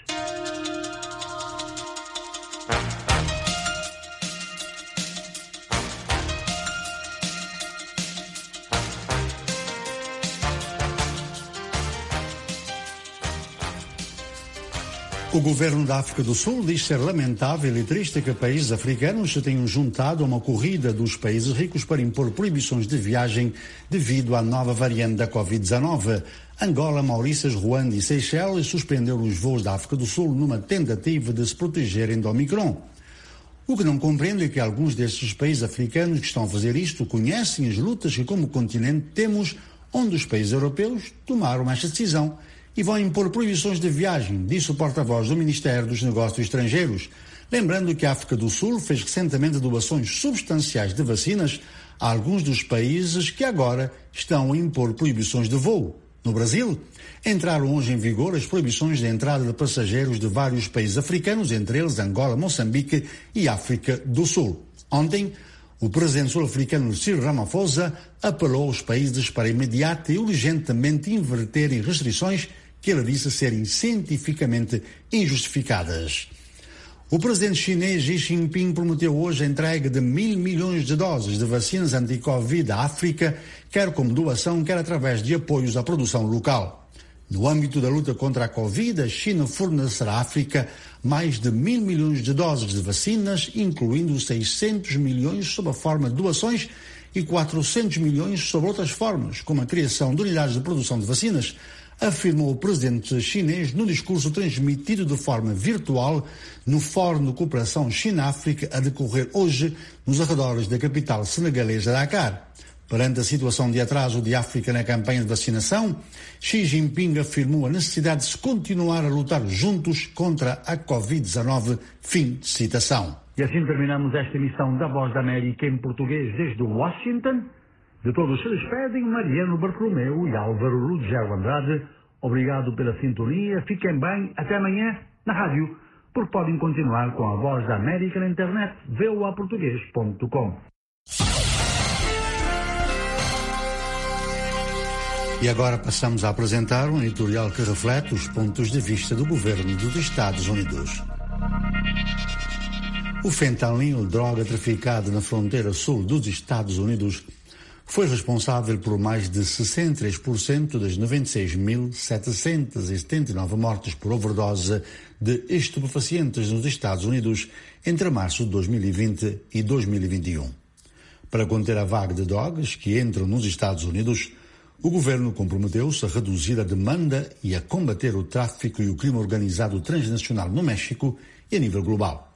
O governo da África do Sul diz ser lamentável e triste que países africanos se tenham juntado a uma corrida dos países ricos para impor proibições de viagem devido à nova variante da covid dezenove. Angola, Maurícias, Ruanda e Seychelles suspenderam os voos da África do Sul numa tentativa de se protegerem do Omicron. O que não compreendo é que alguns destes países africanos que estão a fazer isto conhecem as lutas que como continente temos, onde os países europeus tomaram esta decisão e vão impor proibições de viagem, disse o porta-voz do Ministério dos Negócios Estrangeiros, lembrando que a África do Sul fez recentemente doações substanciais de vacinas a alguns dos países que agora estão a impor proibições de voo. No Brasil, entraram hoje em vigor as proibições de entrada de passageiros de vários países africanos, entre eles Angola, Moçambique e África do Sul. Ontem, o presidente sul-africano Cyril Ramaphosa apelou aos países para imediata e urgentemente inverterem restrições que ele disse serem cientificamente injustificadas. O presidente chinês Xi Jinping prometeu hoje a entrega de mil milhões de doses de vacinas anti-Covid à África, quer como doação, quer através de apoios à produção local. No âmbito da luta contra a Covid, a China fornecerá à África mais de mil milhões de doses de vacinas, incluindo seiscentos milhões sob a forma de doações e quatrocentos milhões sob outras formas, como a criação de unidades de produção de vacinas, afirmou o presidente chinês no discurso transmitido de forma virtual no Fórum de Cooperação China-África a decorrer hoje nos arredores da capital senegalesa Dakar. Perante a situação de atraso de África na campanha de vacinação, Xi Jinping afirmou a necessidade de se continuar a lutar juntos contra a Covid dezenove. Fim de citação. E assim terminamos esta emissão da Voz da América em português desde Washington. De todos se despedem Mariano Bartolomeu e Álvaro Rugel Andrade. Obrigado pela sintonia. Fiquem bem. Até amanhã na rádio, porque podem continuar com a Voz da América na internet v o a português ponto com. E agora passamos a apresentar um editorial que reflete os pontos de vista do governo dos Estados Unidos. O fentanil, droga traficada na fronteira sul dos Estados Unidos, foi responsável por mais de sessenta e três por cento das noventa e seis mil setecentas e setenta e nove mortes por overdose de estupefacientes nos Estados Unidos entre março de dois mil e vinte e dois mil e vinte e um. Para conter a vaga de drogas que entram nos Estados Unidos, o governo comprometeu-se a reduzir a demanda e a combater o tráfico e o crime organizado transnacional no México e a nível global.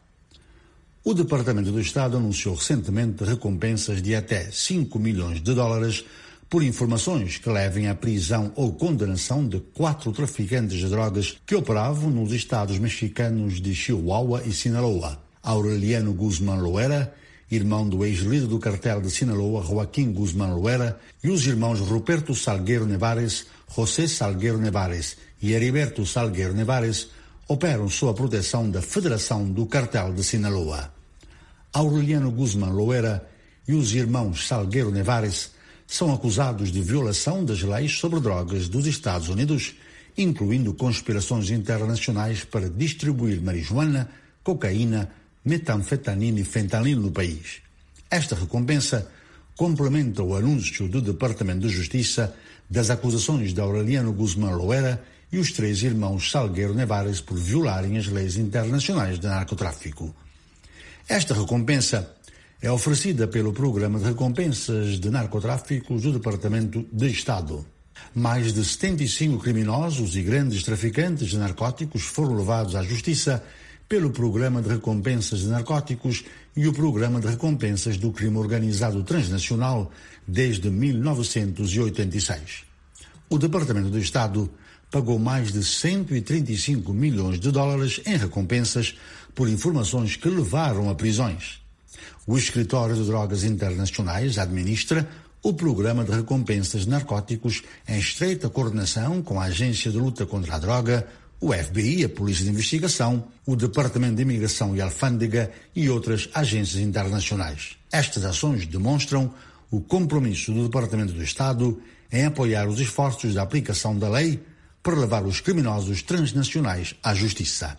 O Departamento do Estado anunciou recentemente recompensas de até cinco milhões de dólares por informações que levem à prisão ou condenação de quatro traficantes de drogas que operavam nos estados mexicanos de Chihuahua e Sinaloa. Aureliano Guzmán Loera, irmão do ex-líder do cartel de Sinaloa, Joaquim Guzmán Loera, e os irmãos Ruperto Salgueiro Nevares, José Salgueiro Nevares e Heriberto Salgueiro Nevares, operam sob a proteção da Federação do Cartel de Sinaloa. Aureliano Guzmán Loera e os irmãos Salgueiro Nevares são acusados de violação das leis sobre drogas dos Estados Unidos, incluindo conspirações internacionais para distribuir marijuana, cocaína, metanfetamina e fentanil no país. Esta recompensa complementa o anúncio do Departamento de Justiça das acusações de Aureliano Guzmán Loera e os três irmãos Salgueiro Nevares por violarem as leis internacionais de narcotráfico. Esta recompensa é oferecida pelo Programa de Recompensas de Narcotráficos do Departamento de Estado. Mais de setenta e cinco criminosos e grandes traficantes de narcóticos foram levados à justiça pelo Programa de Recompensas de Narcóticos e o Programa de Recompensas do Crime Organizado Transnacional desde mil novecentos e oitenta e seis. O Departamento do Estado pagou mais de cento e trinta e cinco milhões de dólares em recompensas por informações que levaram a prisões. O Escritório de Drogas Internacionais administra o Programa de Recompensas de Narcóticos em estreita coordenação com a Agência de Luta contra a Droga, o F B I, a Polícia de Investigação, o Departamento de Imigração e Alfândega e outras agências internacionais. Estas ações demonstram o compromisso do Departamento do Estado em apoiar os esforços da aplicação da lei para levar os criminosos transnacionais à justiça.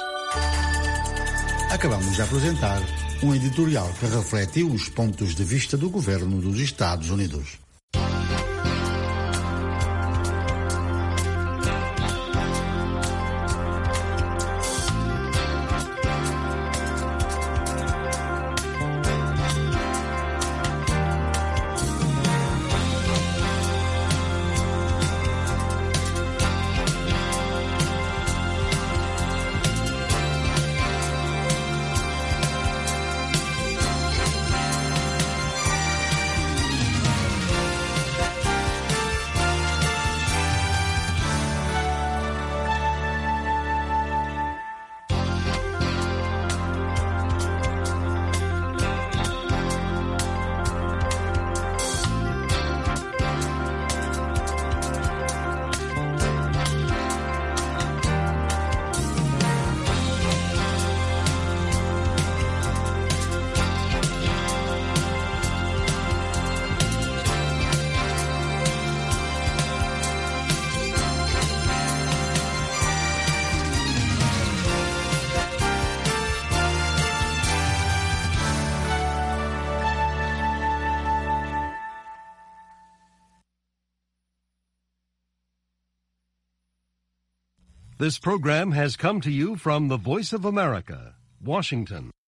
Acabamos de apresentar um editorial que refletiu os pontos de vista do governo dos Estados Unidos. This program has come to you from the Voice of America, Washington.